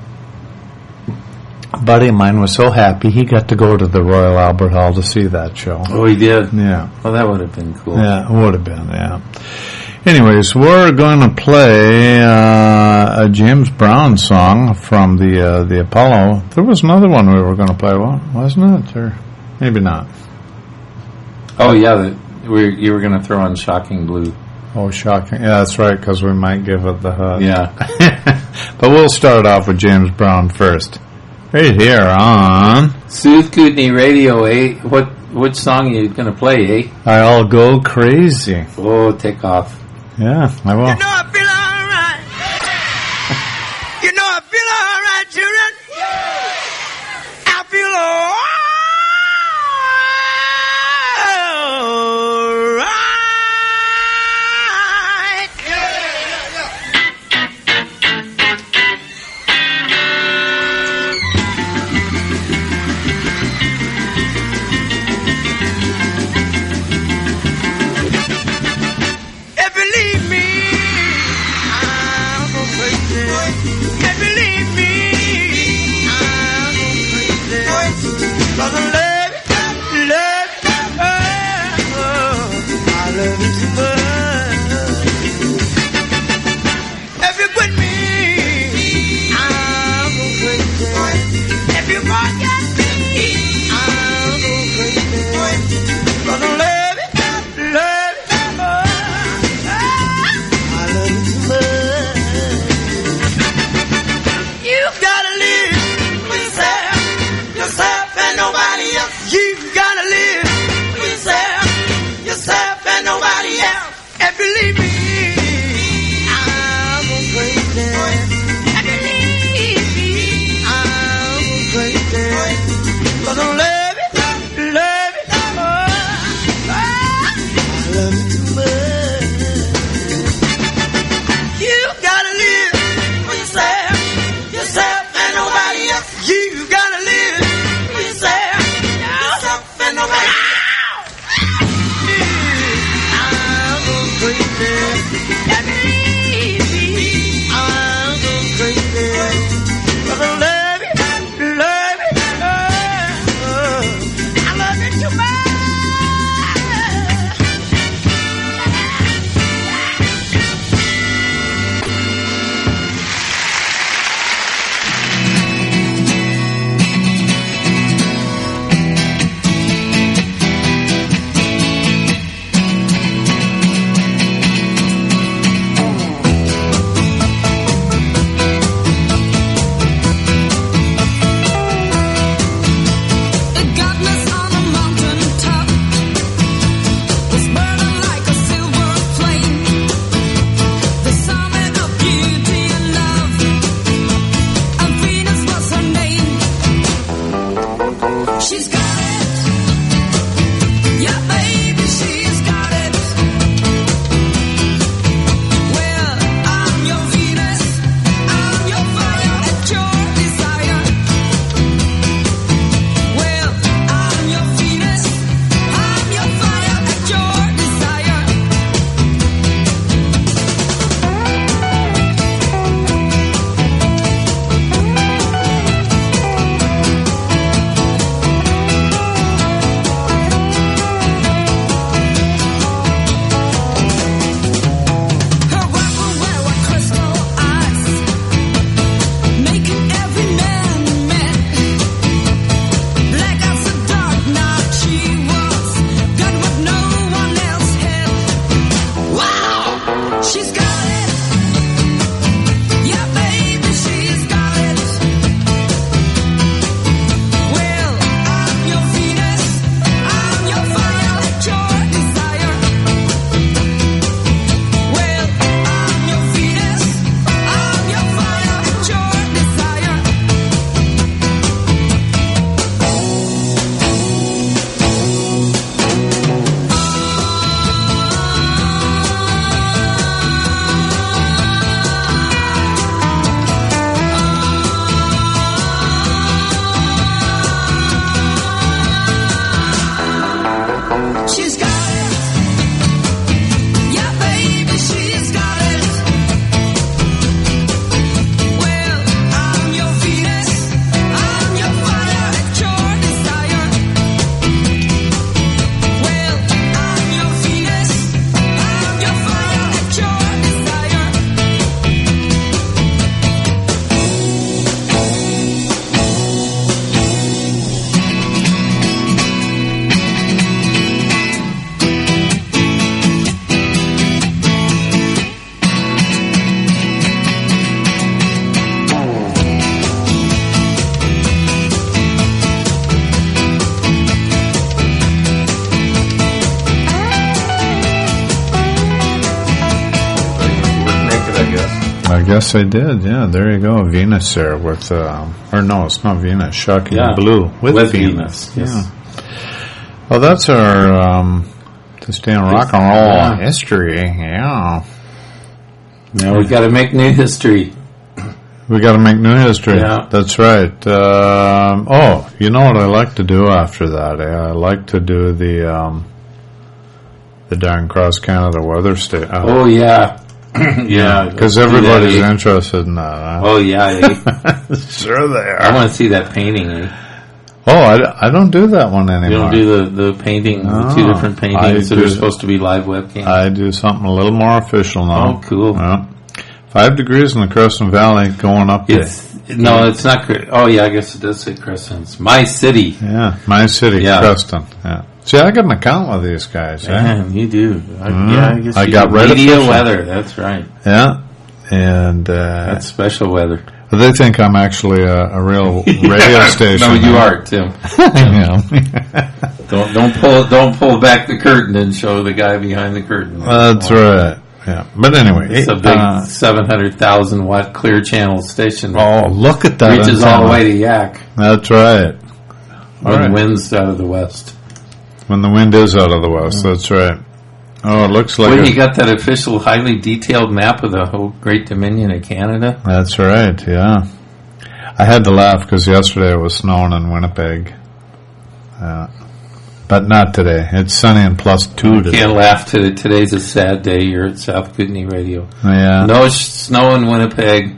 A buddy of mine was so happy he got to go to the Royal Albert Hall to see that show. Oh, he did? Yeah. Well, that would have been cool. Yeah, it would have been, yeah. Anyways, we're going to play uh, a James Brown song from the uh, the Apollo. There was another one we were going to play, wasn't it? Or maybe not. Oh, yeah, the, we, you were going to throw on Shocking Blue. Oh, shocking. Yeah, that's right, because we might give it the hut. Yeah. But we'll start off with James Brown first. Right here on Sooth Kootenai Radio, eh? What, which song are you going to play, eh? I'll Go Crazy. Oh, take off. Yeah, I will. You know I feel alright. You know I feel alright, children. I feel alright. If you leave me, I'll go crazy. If you leave me, I'll guess I did. Yeah, there you go. Venus there with, um, or no, it's not Venus. Shocking Yeah. Blue with, With Venus. Venus, yes. Yeah. Well, that's our um, to stay in rock and roll Yeah. history. Yeah. Now we got to make new history. We got to make new history. Yeah. That's right. Um, oh, you know what I like to do after that? Eh? I like to do the um, the darn Cross Canada weather state. Uh, Oh yeah, yeah. because let's do that, everybody's eh? interested in that. Huh? Oh yeah, eh? Sure they are. I want to see that painting. Eh? Oh, I, I don't do that one anymore. You don't do the, the painting, the two Oh, different I paintings that do- are supposed to be live webcam. I do something a little more official now. Oh, cool. Yeah. Five degrees in the Crescent Valley going up there. It's no, it's not. Cre- Oh yeah, I guess it does say Crescent. It's my city. Yeah, my city, Yeah. Creston. Yeah. See, I got an account with these guys. eh? Man, you do. I, Mm. Yeah, I guess I you got do. red media official. weather. That's right. Yeah. And uh, That's special weather. they think I'm actually a, a real radio station. No, you are, Tim. Yeah. Don't don't pull don't pull back the curtain and show the guy behind the curtain. That's right. Yeah. But anyway. It's a big uh, seven hundred thousand watt clear channel station. oh, look at that. reaches all the antenna. way to Yak That's right. when All right. the wind's out of the west. When the wind is out of the west. That's right. Oh, it looks like When a- you got that official, highly detailed map of the whole Great Dominion of Canada. That's right, yeah. I had to laugh because yesterday it was snowing in Winnipeg. Uh, but not today. It's sunny and plus two You today. can't laugh today. Today's a sad day. You're at South Kootenai Radio. Yeah. No sh- snow in Winnipeg.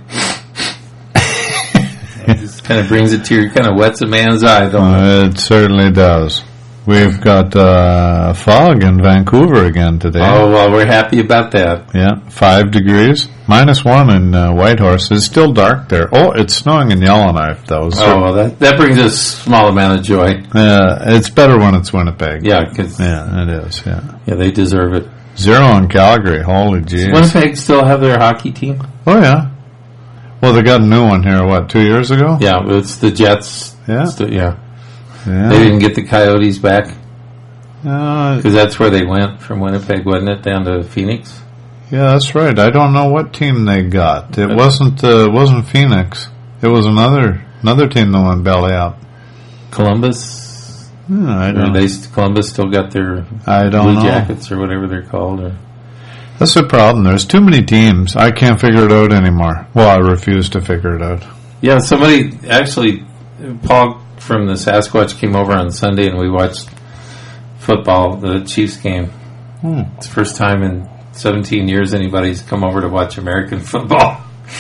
It just kind of brings it to your, kind of wets a man's eye, don't it? Uh, it certainly does. We've got uh, fog in Vancouver again today. Oh, well, we're happy about that. Yeah, five degrees. Minus one in uh, Whitehorse. It's still dark there. Oh, it's snowing in Yellowknife, though. So, Oh, well, that, that brings us a small amount of joy. uh, it's better when it's Winnipeg. Yeah, because Yeah, it is, yeah. yeah, they deserve it. Zero in Calgary. Holy jeez. Does Winnipeg still have their hockey team? Oh, yeah. Well, they got a new one here, what, two years ago? Yeah, it's the Jets. Yeah. It's the- yeah. Yeah. They didn't get the Coyotes back Uh, because that's where they went from Winnipeg, wasn't it, down to Phoenix? yeah, that's right. I don't know what team they got. It wasn't uh, wasn't Phoenix. It was another another team that went belly up. Columbus. Hmm, I Or don't. they Columbus still got their I don't Blue know. Jackets or whatever they're called. Or That's the problem. There's too many teams. I can't figure it out anymore. Well, I refuse to figure it out. yeah, somebody actually, Paul from the Sasquatch came over on Sunday and we watched football, the Chiefs game. Hmm. It's the first time in seventeen years anybody's come over to watch American football.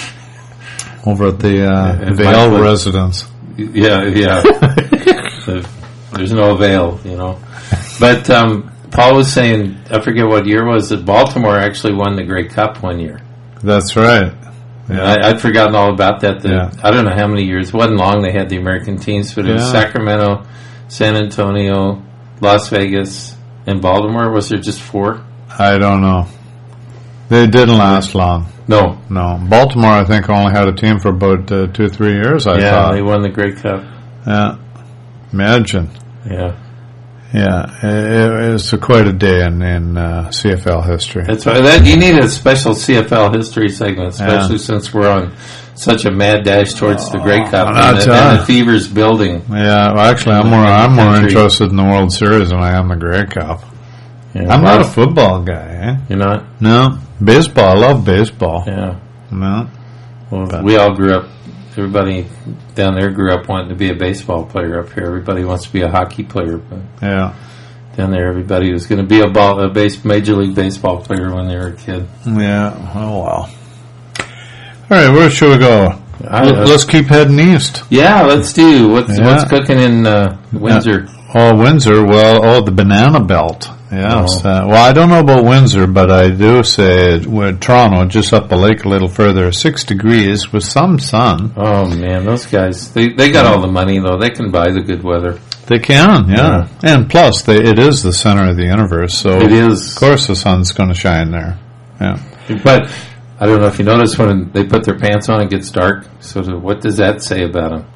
Over at the uh, Yeah, Vail my- residence. Yeah, yeah. The- there's no avail, you know. But um, Paul was saying, I forget what year it was, that Baltimore actually won the Grey Cup one year. That's right. Yeah. I, I'd forgotten all about that. The, Yeah. I don't know how many years. It wasn't long they had the American teams, but it was Yeah. Sacramento, San Antonio, Las Vegas, and Baltimore. Was there just four? I don't know. They didn't last long. No. No. Baltimore, I think, only had a team for about uh, two, three years, I yeah, thought. they won the Grey Cup. Yeah. Imagine. Yeah. Yeah. It, it's a quite a day in, in uh, C F L history. That's right. That, you need a special C F L history segment, especially Yeah. since we're on such a mad dash towards the Grey Cup Oh, and, that's the, and right. the fever's building. Yeah, well, actually, I'm more I'm more Country. interested in the World Series than I am the Grey Cup. Yeah, I'm not a well, football guy, eh? You're not? No. Baseball. I love baseball. Yeah. No. Well, But- we all grew up, everybody down there grew up wanting to be a baseball player up here. Everybody wants to be a hockey player, but Yeah. down there everybody was going to be a ball, a base, major league baseball player when they were a kid. Yeah. Oh, well. All right, where should we go? I- Let- Let's keep heading east. Yeah, let's do. What's, Yeah. what's cooking in uh, Windsor? Oh, Windsor. Well, oh, the Banana Belt. Yes. Oh. Uh, well, I don't know about Windsor, but I do say with Toronto, just up the lake a little further, six degrees with some sun. Oh, man, those guys, they, they got all the money, though. They can buy the good weather. They can, yeah. And plus, they, it is the center of the universe, so It is. of course the sun's going to shine there. Yeah. But I don't know if you notice when they put their pants on, it gets dark. So do- what does that say about them?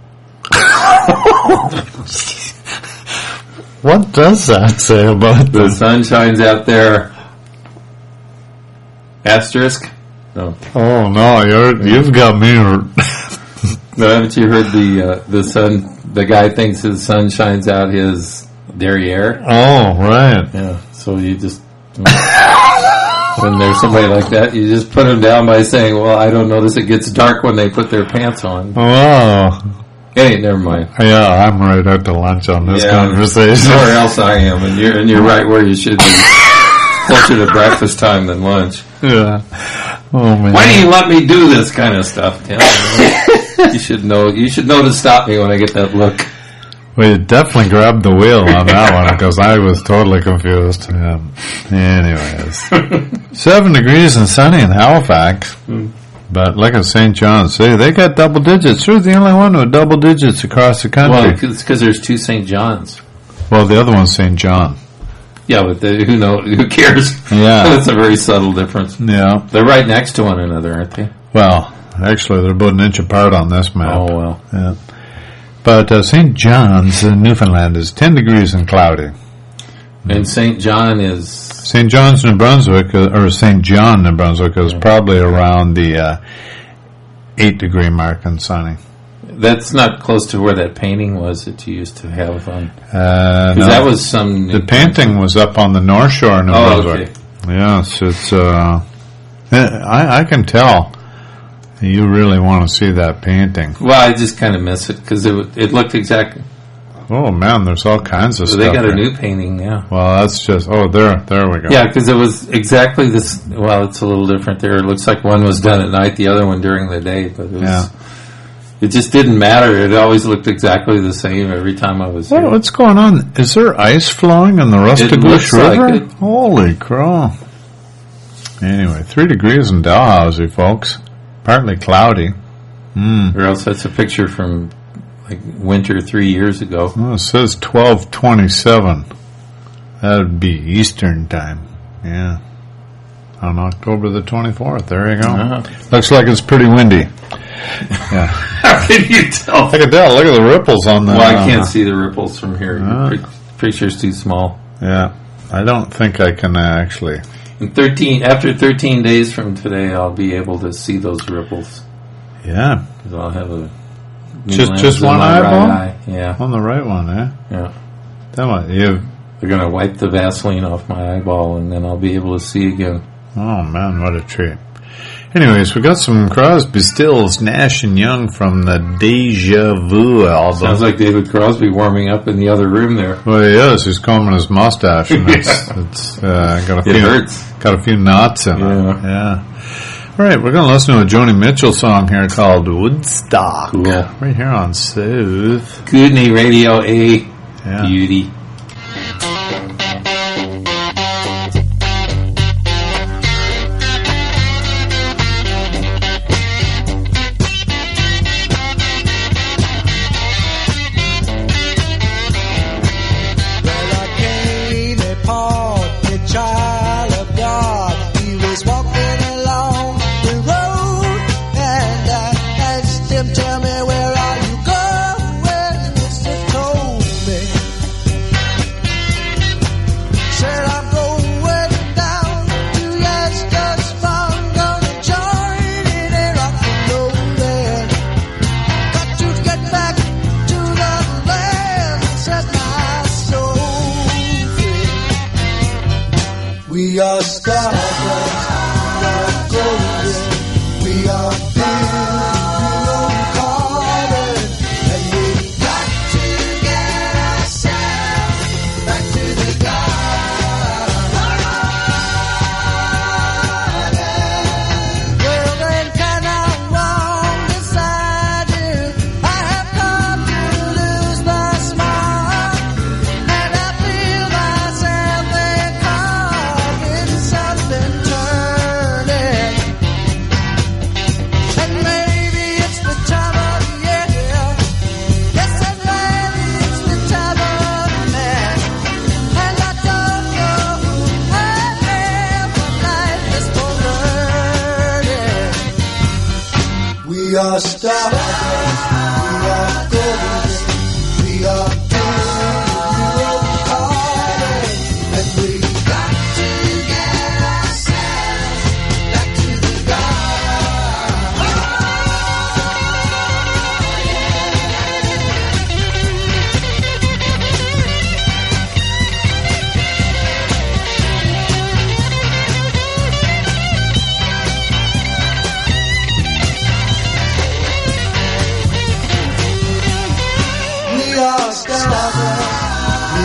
What does that say about The sun shines out there. Asterisk. No. Oh no, you're you've got me. No, haven't you heard the uh, the sun? The guy thinks his sun shines out his derriere. Oh right. Yeah. So you just when there's somebody like that, you just put them down by saying, "Well, I don't notice it gets dark when they put their pants on." Oh. Hey, never mind. Yeah, I'm right out to lunch on this Yeah, conversation. Or else I am, and you're and you're right where you should be. Closer to breakfast time than lunch. Yeah. Oh man. Why do you let me do this kind of stuff, Tim? You should know. You should know to stop me when I get that look. Well, you definitely grabbed the wheel on that one because I was totally confused. Yeah. Anyways, seven degrees and sunny in Halifax. Mm. But look at Saint John's. See, they got double digits. Who's the only one with double digits across the country? Well, it's because there's two Saint John's. Well, the other one's Saint John. Yeah, but the, who know? Who cares? Yeah. That's a very subtle difference. Yeah. They're right next to one another, aren't they? Well, actually, they're about an inch apart on this map. Oh, well. Yeah. But uh, Saint John's in Newfoundland is ten degrees and cloudy. And Saint John is... Saint John's, New Brunswick, uh, or Saint John, New Brunswick, is probably around the uh, eight degree mark and sunny. That's not close to where that painting was that you used to have on. Uh, Because no, that was some... the painting was up on the North Shore, New Oh, Brunswick. okay. Yes, it's. Uh, I, I can tell you really want to see that painting. Well, I just kind of miss it because it, w- it looked exactly... Oh man, there's all kinds of So stuff. they got there. a new painting now. Well, that's just. Oh, there, there we go. Yeah, because it was exactly this. Well, it's a little different there. It looks like one was done at night, the other one during the day. But it was, Yeah. it just didn't matter. It always looked exactly the same every time I was What, here. what's going on? Is there ice flowing in the It Rustibush looks like River? it. Holy crow! Anyway, three degrees in Dalhousie, folks. Partly cloudy. Mm. Or else that's a picture from like winter three years ago. Well, it says twelve twenty-seven. That would be Eastern time. Yeah. On October the twenty-fourth. There you go. Uh-huh. Looks like it's pretty windy. Yeah. How can you tell? I can tell. Look at the ripples on the... Well, I can't see the ripples from here. Uh. The picture's too small. Yeah. I don't think I can actually... In thirteen, after thirteen days from today, I'll be able to see those ripples. Yeah. Because I'll have a new Just lens just in one my right eyeball? eye. Yeah, On the right one, eh? yeah. That one, you... They're going to wipe the Vaseline off my eyeball, and then I'll be able to see again. Oh, man, what a treat. Anyways, we got some Crosby, Stills, Nash and Young from the Deja Vu album. Sounds like David Crosby warming up in the other room there. Well, he is. He's combing his mustache, and it's, it's uh, got a It few hurts. got a few knots in Yeah. it. Yeah. All right, we're going to listen to a Joni Mitchell song here called Woodstock. Cool. Right here on Soothe. Goodney Radio A. Yeah. Beauty. Well, I came upon the child of God. He was walking along the road, and I asked him, "Tell me, where are you going?" He told me. Said, "I'm going down to Yesca's farm, gonna join in a rock and rollin'. Got to get back to the land," said my soul free. We are stardust, we are golden, we are built carbon, and we got to get ourselves back to the garden. Well, then can I walk beside you? I have come to lose my smile, and I feel myself then caught in something turning. And maybe it's the time of year. Yes, and maybe it's the time of man. And I don't know who I am, but life is for learning. We are stardust, we are golden, we are built carbon, and we got to get ourselves back to the garden.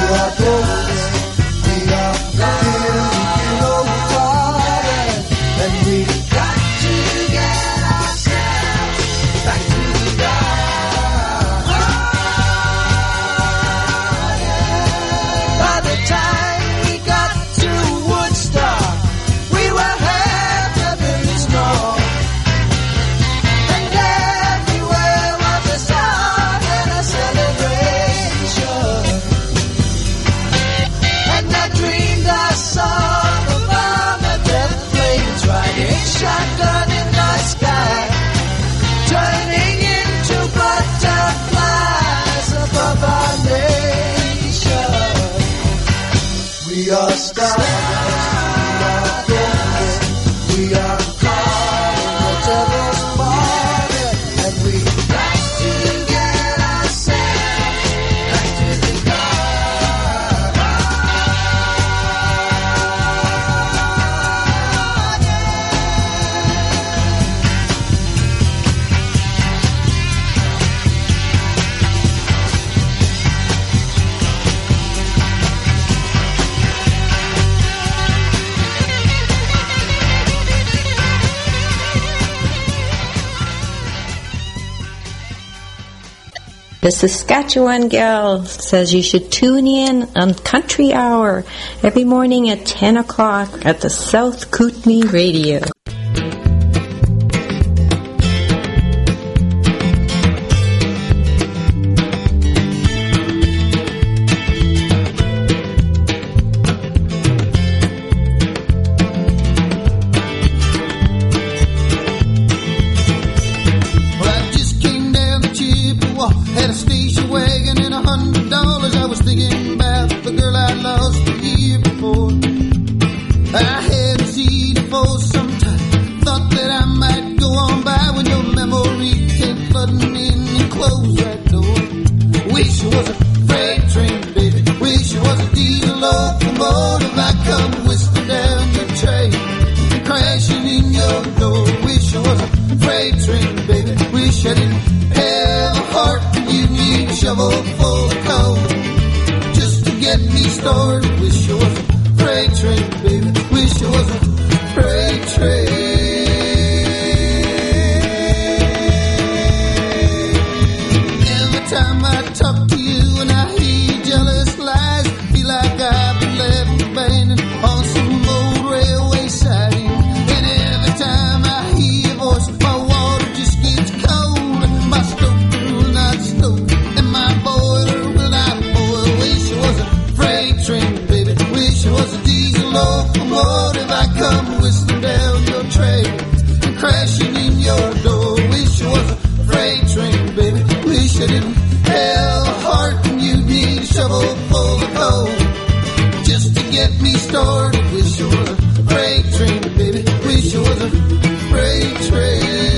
are broken, we are feeling overtired, and we got to get ourselves back to the garden. By the time we got to Woodstock, we were half a million strong, and everywhere was a song and a celebration. And I dreamed I saw the bomber death flames riding shotgun in the sky, turning into butterflies above our nation. We are stars, we are broken, we are caught in the devil's bargain, and we got to get ourselves back to the The Saskatchewan Gal says you should tune in on Country Hour every morning at ten o'clock at the South Kootenay Radio. Well, I just came down the Chippewa, had a station wagon and a hundred dollars. I was thinking about the girl I lost the year before. I hadn't seen her for some time. Thought that I might go on by when your memory came flooding in and closed that door. Wish it was a freight train, baby. Wish it was a diesel locomotive. I come whistling down your train and crashing in your door. Wish it was a freight train, baby. Wish I didn't have a heart and you need a shovel full of coal just to get me started. Wish it was a freight train, baby. Wish it was a freight train. Every time I talk to you and I hear jealous lies, feel like I've been left abandoned on some old railway siding. And every time I hear your voice, my water just gets cold. My stoker will not stoke, and my boiler will not boil. Wish it was a freight train, baby. Wish it was a diesel locomotive. I come whistling down your trail and crashing in your door. Wish it was a freight train, baby. Wish I didn't have a heart and you need a shovel full of coal just to get me started. Wish it was a freight train, baby. Wish it was a freight train.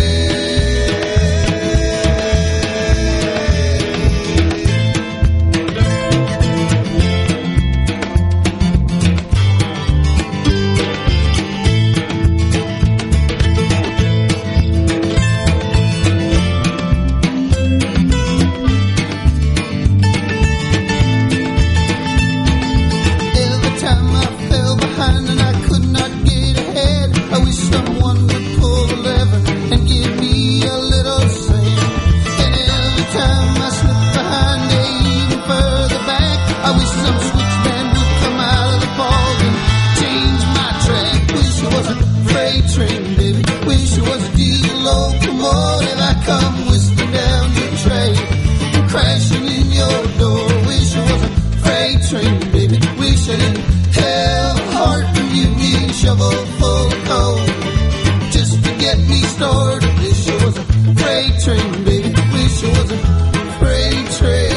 Every time I fell behind and I could not get ahead, I wish someone would pull the lever and give me a little sand. And every time I slip behind even further back, I wish some switchman would come out of the fog and change my track. Wish it was a freight train, baby. Wish it was a diesel locomotive. I come whistling down your trail and crashing in your door. Wish it was a freight train, baby. Wish I didn't have a heart and you need a shovel full of coal just to get me started. Wish it was a freight train, baby. Wish it was a freight train.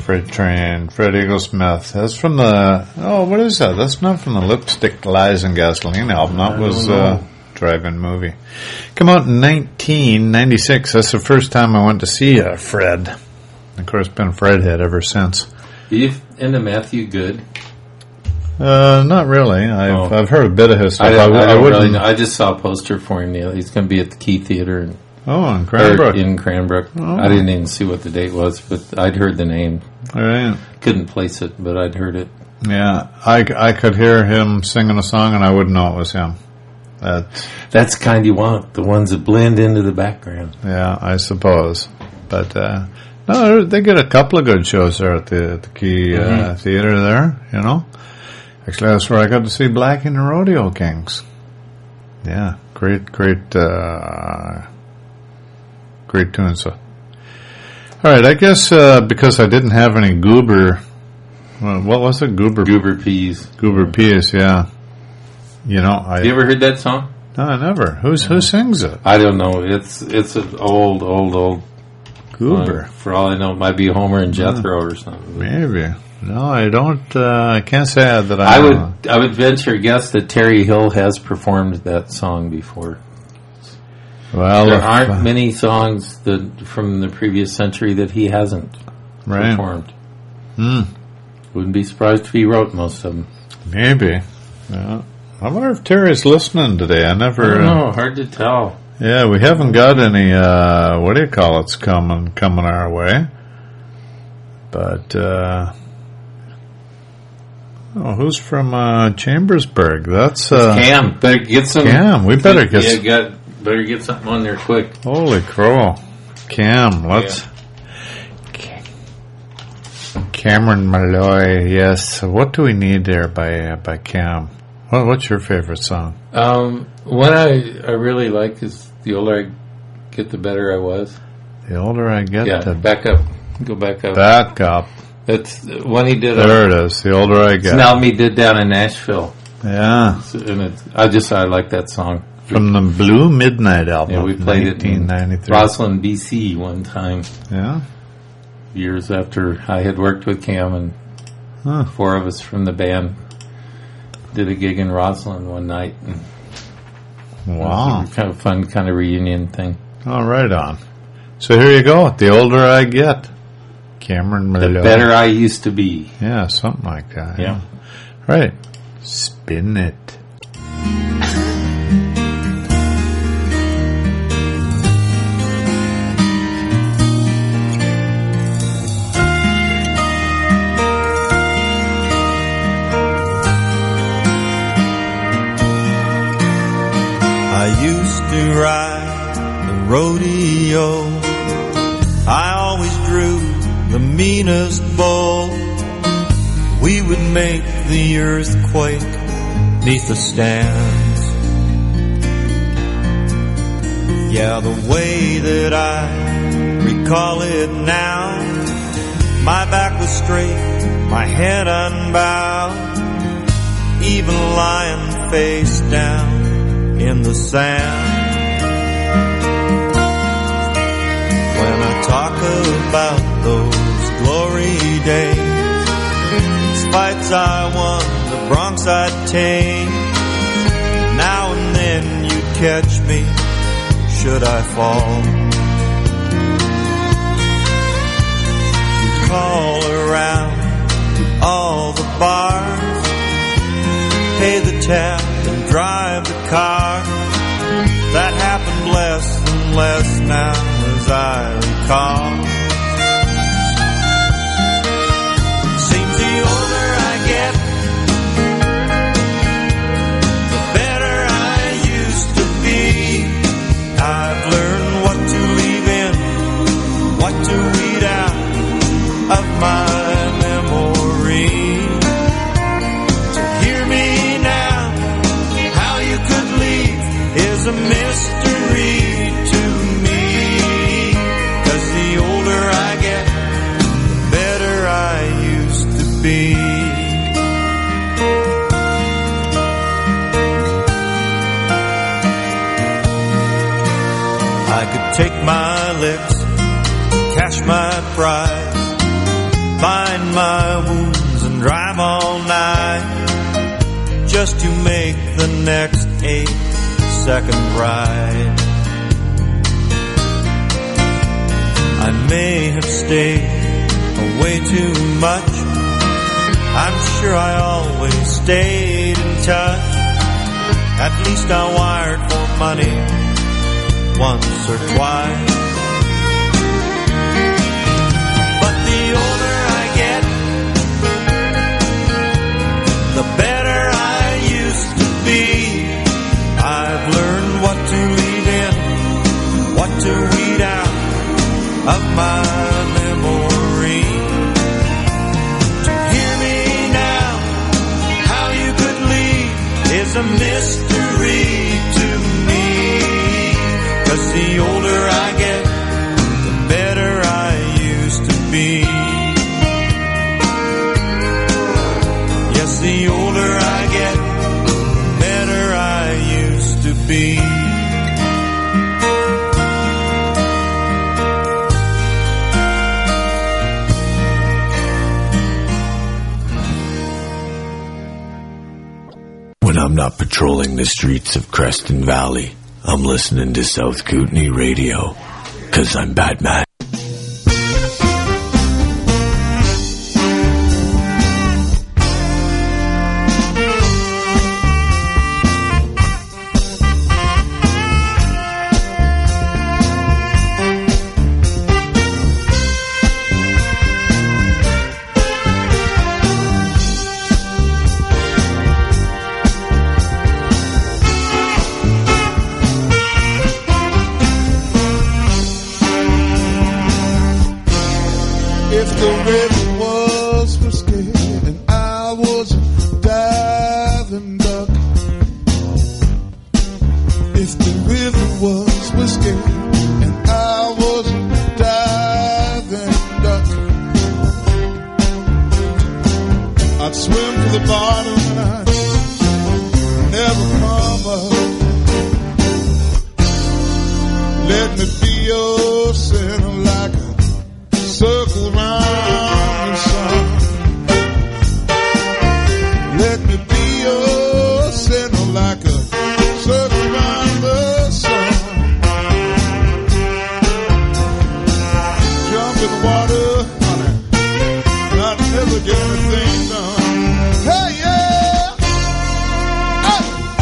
Freight Train, Fred Eaglesmith. That's from the, oh, what is that? That's not from the Lipstick, Lies, and Gasoline album. That was a drive-in movie. Came out in nineteen ninety-six. That's the first time I went to see uh, Fred. Of course, been Fredhead ever since. Are you into Matthew Good? Uh, not really. I've, Oh. I've heard a bit of his stuff. I, don't, I, I don't wouldn't. really know. I just saw a poster for him. Neil. He's going to be at the Key Theater in, Oh, in Cranbrook. or in Cranbrook. Oh. I didn't even see what the date was, but I'd heard the name. All right. Couldn't place it, but I'd heard it. Yeah, I, I could hear him singing a song and I wouldn't know it was him. That's, That's the kind you want, the ones that blend into the background. yeah, I suppose. But, uh, no, they get a couple of good shows there at the, at the Key uh, Mhm. Theater there, you know. Actually, that's where I got to see Blackie and the Rodeo Kings. Yeah, great, great, uh, great tunes. So. All right, I guess uh, because I didn't have any Goober, well, what was it? Goober Goober Peas. Goober Peas, yeah. You know, I You ever heard that song? no, I never. Who's who sings it? I don't know. It's it's an old, old, old Goober. song. For all I know, it might be Homer and Jethro or something. Maybe. No, I don't. Uh, I can't say that I. I know. would I would venture a guess that Terry Hill has performed that song before. Well, there if, aren't uh, many songs that from the previous century that he hasn't Right. performed. Hmm. Wouldn't be surprised if he wrote most of them. Maybe. Yeah. I wonder if Terry's listening today. I I never. don't know. Hard to tell. Yeah, we haven't got any. Uh, what do you call it's coming coming our way? But uh, oh, who's from uh, Chambersburg? That's uh, Cam, better get some. Cam. We better get. Yeah, s- got better get something on there quick. Holy crow, Cam. Let's. Cameron Malloy. Yes. What do we need there by uh, by Cam? What, what's your favorite song? Um, what I I really like is the older I get, the better I was. The older I get, Yeah, the back up, go back up. back up. That's when he did. There a, it is. The older I get. Snell did down in Nashville. Yeah. So, and it's, I just I like that song. From the Blue Midnight album. Yeah, we of played it in nineteen ninety-three. Roslyn, B C one time. Yeah. Years after I had worked with Cam, and Huh. four of us from the band did a gig in Roslyn one night. And Wow. it was kind of fun, kind of reunion thing. Oh, right on. So here you go. The older I get, Cameron The Malloy. better I used to be. Yeah, something like that. Yeah. Right. Spin it. I used to ride the rodeo. I always drew the meanest bull. We would make the earthquake neath the stands. Yeah, the way that I recall it now, my back was straight, my head unbowed, even lying face down in the sand. When I talk about those glory days, these fights I won, the Bronx I'd tame, now and then you'd catch me should I fall. You'd call around all the bars, pay the tab and drive the car. That happened less and less now as I recall. Seems the older I get, the better I used to be. I've learned what to leave in, what to weed out of my memory. To hear me now, how you could leave is a mystery to me. 'Cause the older I get, the better I used to be. I could take my licks, cash my prize, buy bind my wounds and drive all night just to make the next eight-second ride. I may have stayed away too much. I'm sure I always stayed in touch. At least I wired for money once or twice. But the older I get, the better I used to be. I've learned what to leave in, what to weed out of my memory. To hear me now, how you could leave is a mystery to me. 'Cause the older I get, the better I used to be. Yes, the older I get, the better I used to be. When I'm not patrolling the streets of Creston Valley, I'm listening to South Kootenai Radio, 'cause I'm Batman. If the river was whiskey and I was a diving duck. If the river was whiskey and I was a diving duck. I'd swim to the bottom and I'd never come up. Let me be your center like a circle round the sun. Let me be your center like a circle round the sun. Jump in the water, honey, I'd never get anything done. Hey, yeah! Hey!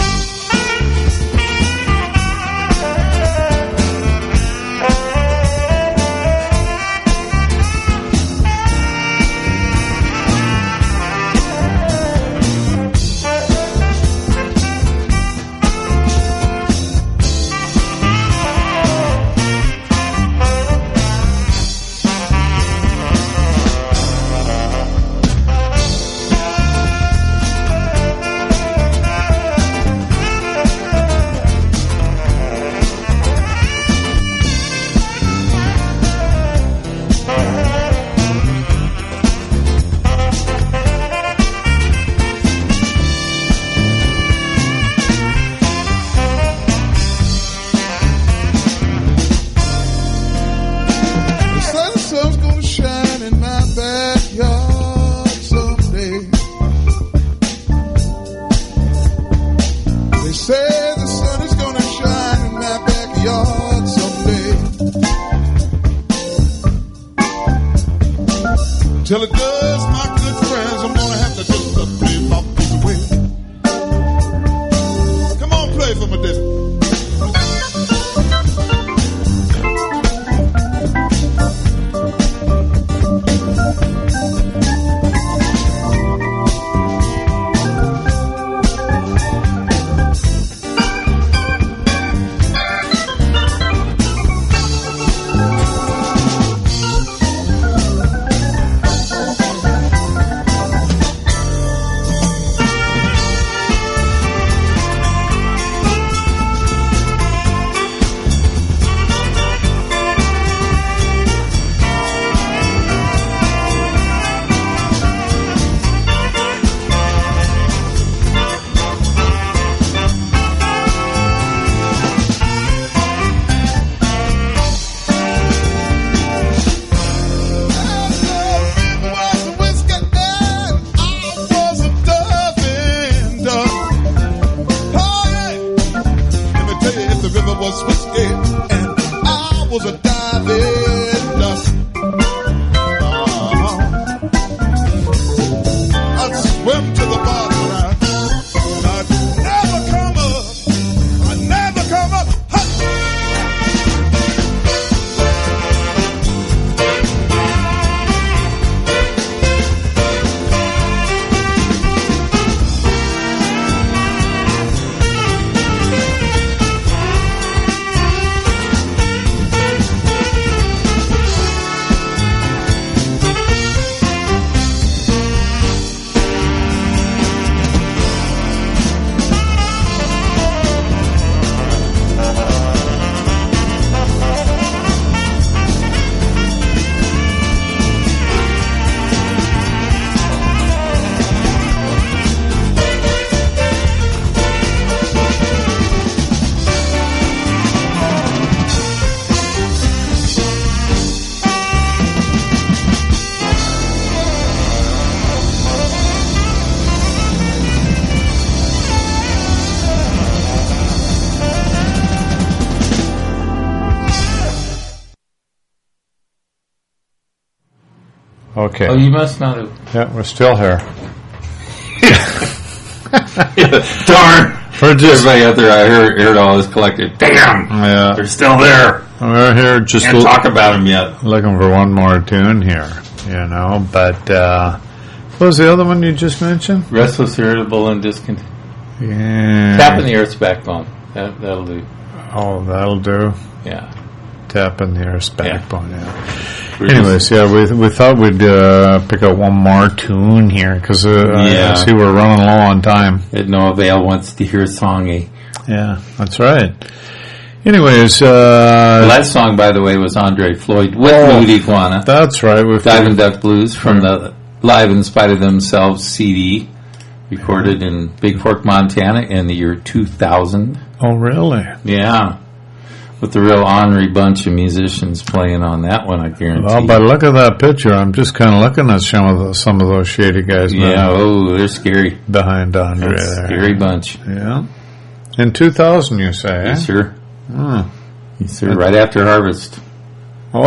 Till it does, my good friends, I'm gonna have to just uh, play my piece away. Come on, play for me, David. was whiskey and I was a diving duck. Uh-huh. I'd swim to the bottom and I'd never come up. I'd never come up. Okay. Oh, you must not have. Yeah, we're still here. Darn. We're just, Everybody out there, I heard, heard all this collected. Damn. Yeah. They're still there. We're here just Can't l- talk about them yet. looking for one more tune here, you know. But uh, what was the other one you just mentioned? Restless, irritable, and discontent. Yeah. Tapping the Earth's backbone. That, that'll do. Oh, that'll do. Yeah. Tapping the Earth's backbone, yeah. We're Anyways, just- yeah, we we thought we'd uh, pick up one more tune here because uh, Yeah. I see we're running low on time. At no avail wants to hear a song, eh? Yeah, that's right. Anyways, uh, The last song, by the way, was Andre Floyd with Oh, Moody Iguana. That's right. We've Diving Duck Blues from the Live in Spite of Themselves C D, recorded in Big Fork, Montana in the year two thousand. Oh, really? Yeah. With the real ornery bunch of musicians playing on that one, I guarantee. Well, by look at that picture, I'm just kind of looking at some of the, some of those shady guys. Yeah, oh, they're scary. Behind Andre That's a there. scary bunch. Yeah. In two thousand, you say, eh? Yes, sir. Hmm. Yes, sir. Right after Harvest. Oh,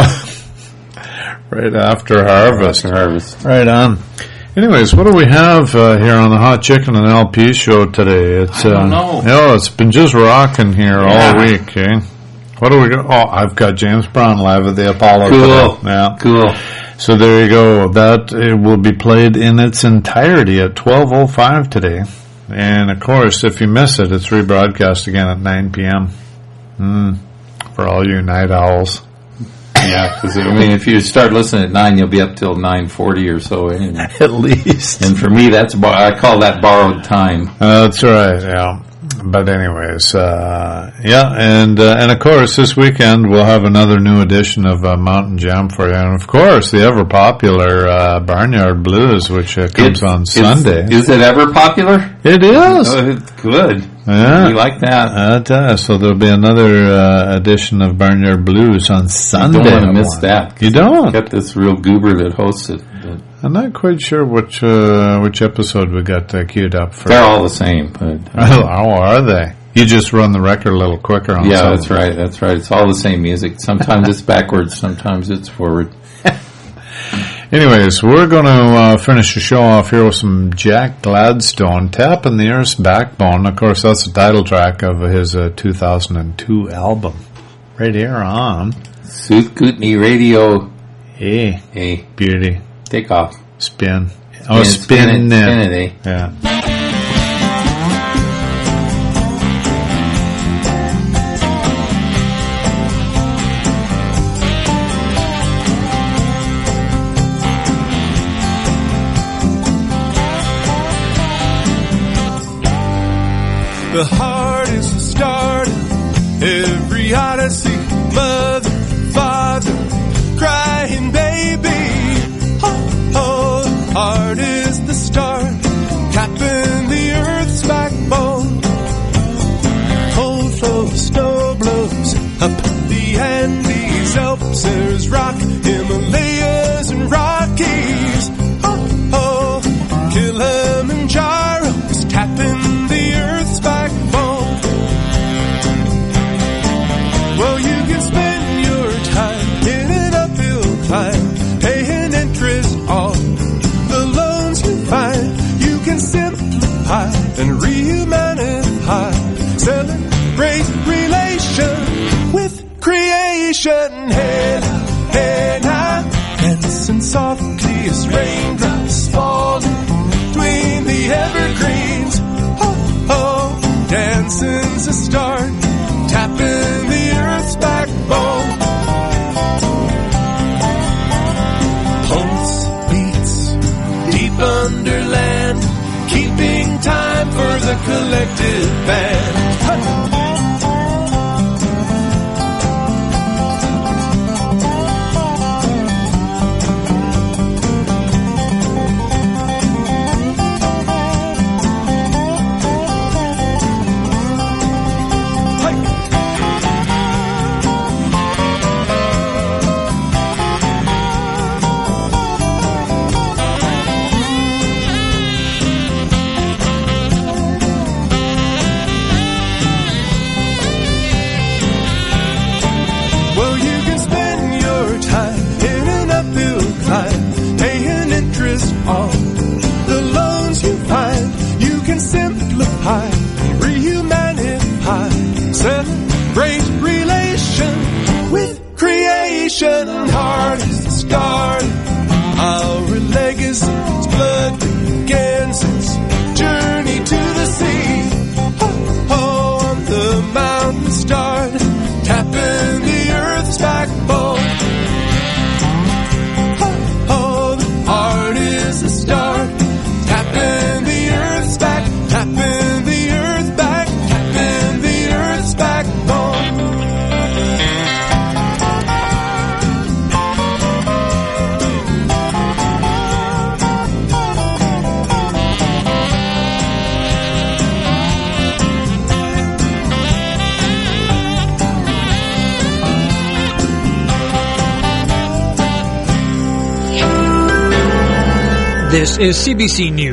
right after Harvest. After Harvest. Right on. Anyways, what do we have uh, here on the Hot Chicken and L P show today? It's, I don't uh, know. No, it's been just rocking here Yeah. all week, eh? What do we got? Oh, I've got James Brown live at the Apollo Cool. today. Yeah. Cool. So there you go. That it will be played in its entirety at twelve oh five today. And, of course, if you miss it, it's rebroadcast again at nine p.m. Mm, for all you night owls. Yeah, because I mean, if you start listening at nine, you'll be up till nine forty or so. Anyway. At least. And for me, that's bar- I call that borrowed time. Uh, that's right, yeah. But anyways, uh, yeah, and uh, and of course, this weekend we'll have another new edition of uh, Mountain Jam for you. And of course, the ever-popular uh, Barnyard Blues, which uh, comes It- on is- Sunday. Is it ever popular? It is. Oh, it's good. Yeah. We like that. Uh, it does. So there'll be another uh, edition of Barnyard Blues on Sunday. You don't want to miss one. that. You don't? Got this real goober that hosts it. But I'm not quite sure which uh, which episode we got uh, queued up for. they're all the same. But, Oh, are they? You just run the record a little quicker on yeah, some that's of them. right. That's right. It's all the same music. Sometimes it's backwards. Sometimes it's forward. Anyways, we're going to uh, finish the show off here with some Jack Gladstone, Tapping the Earth's Backbone. Of course, that's the title track of his uh, two thousand two album. Right here on South Kootenai Radio. Hey, Hey, beauty. take off. Spin. Oh, Spin it, spin, spin it, it. spin it, eh? Yeah. The heart is the start of every odyssey. Mother, father, crying baby. Oh, oh, the heart is the start, tapping the earth's backbone. Cold flow, snow blows up the Andes, Alps, there's rock, Himalayas and Rockies. Oh, oh, Kilimanjaro is tapping the earth's backbone. with creation. Hey, hey, now, dancing softly as raindrops fall between the evergreens. Oh, oh, dancing's a start, tapping the earth's backbone. Pulse beats deep underland, keeping time for the collective band. Heart is the start. Our legacy's blood begins its journey to the sea. Oh, oh, on the mountain start, tapping the earth's backbone. Oh, oh, the heart is the start, tapping the earth's back, tapping the earth back, tapping the earth's backbone. This is C B C News.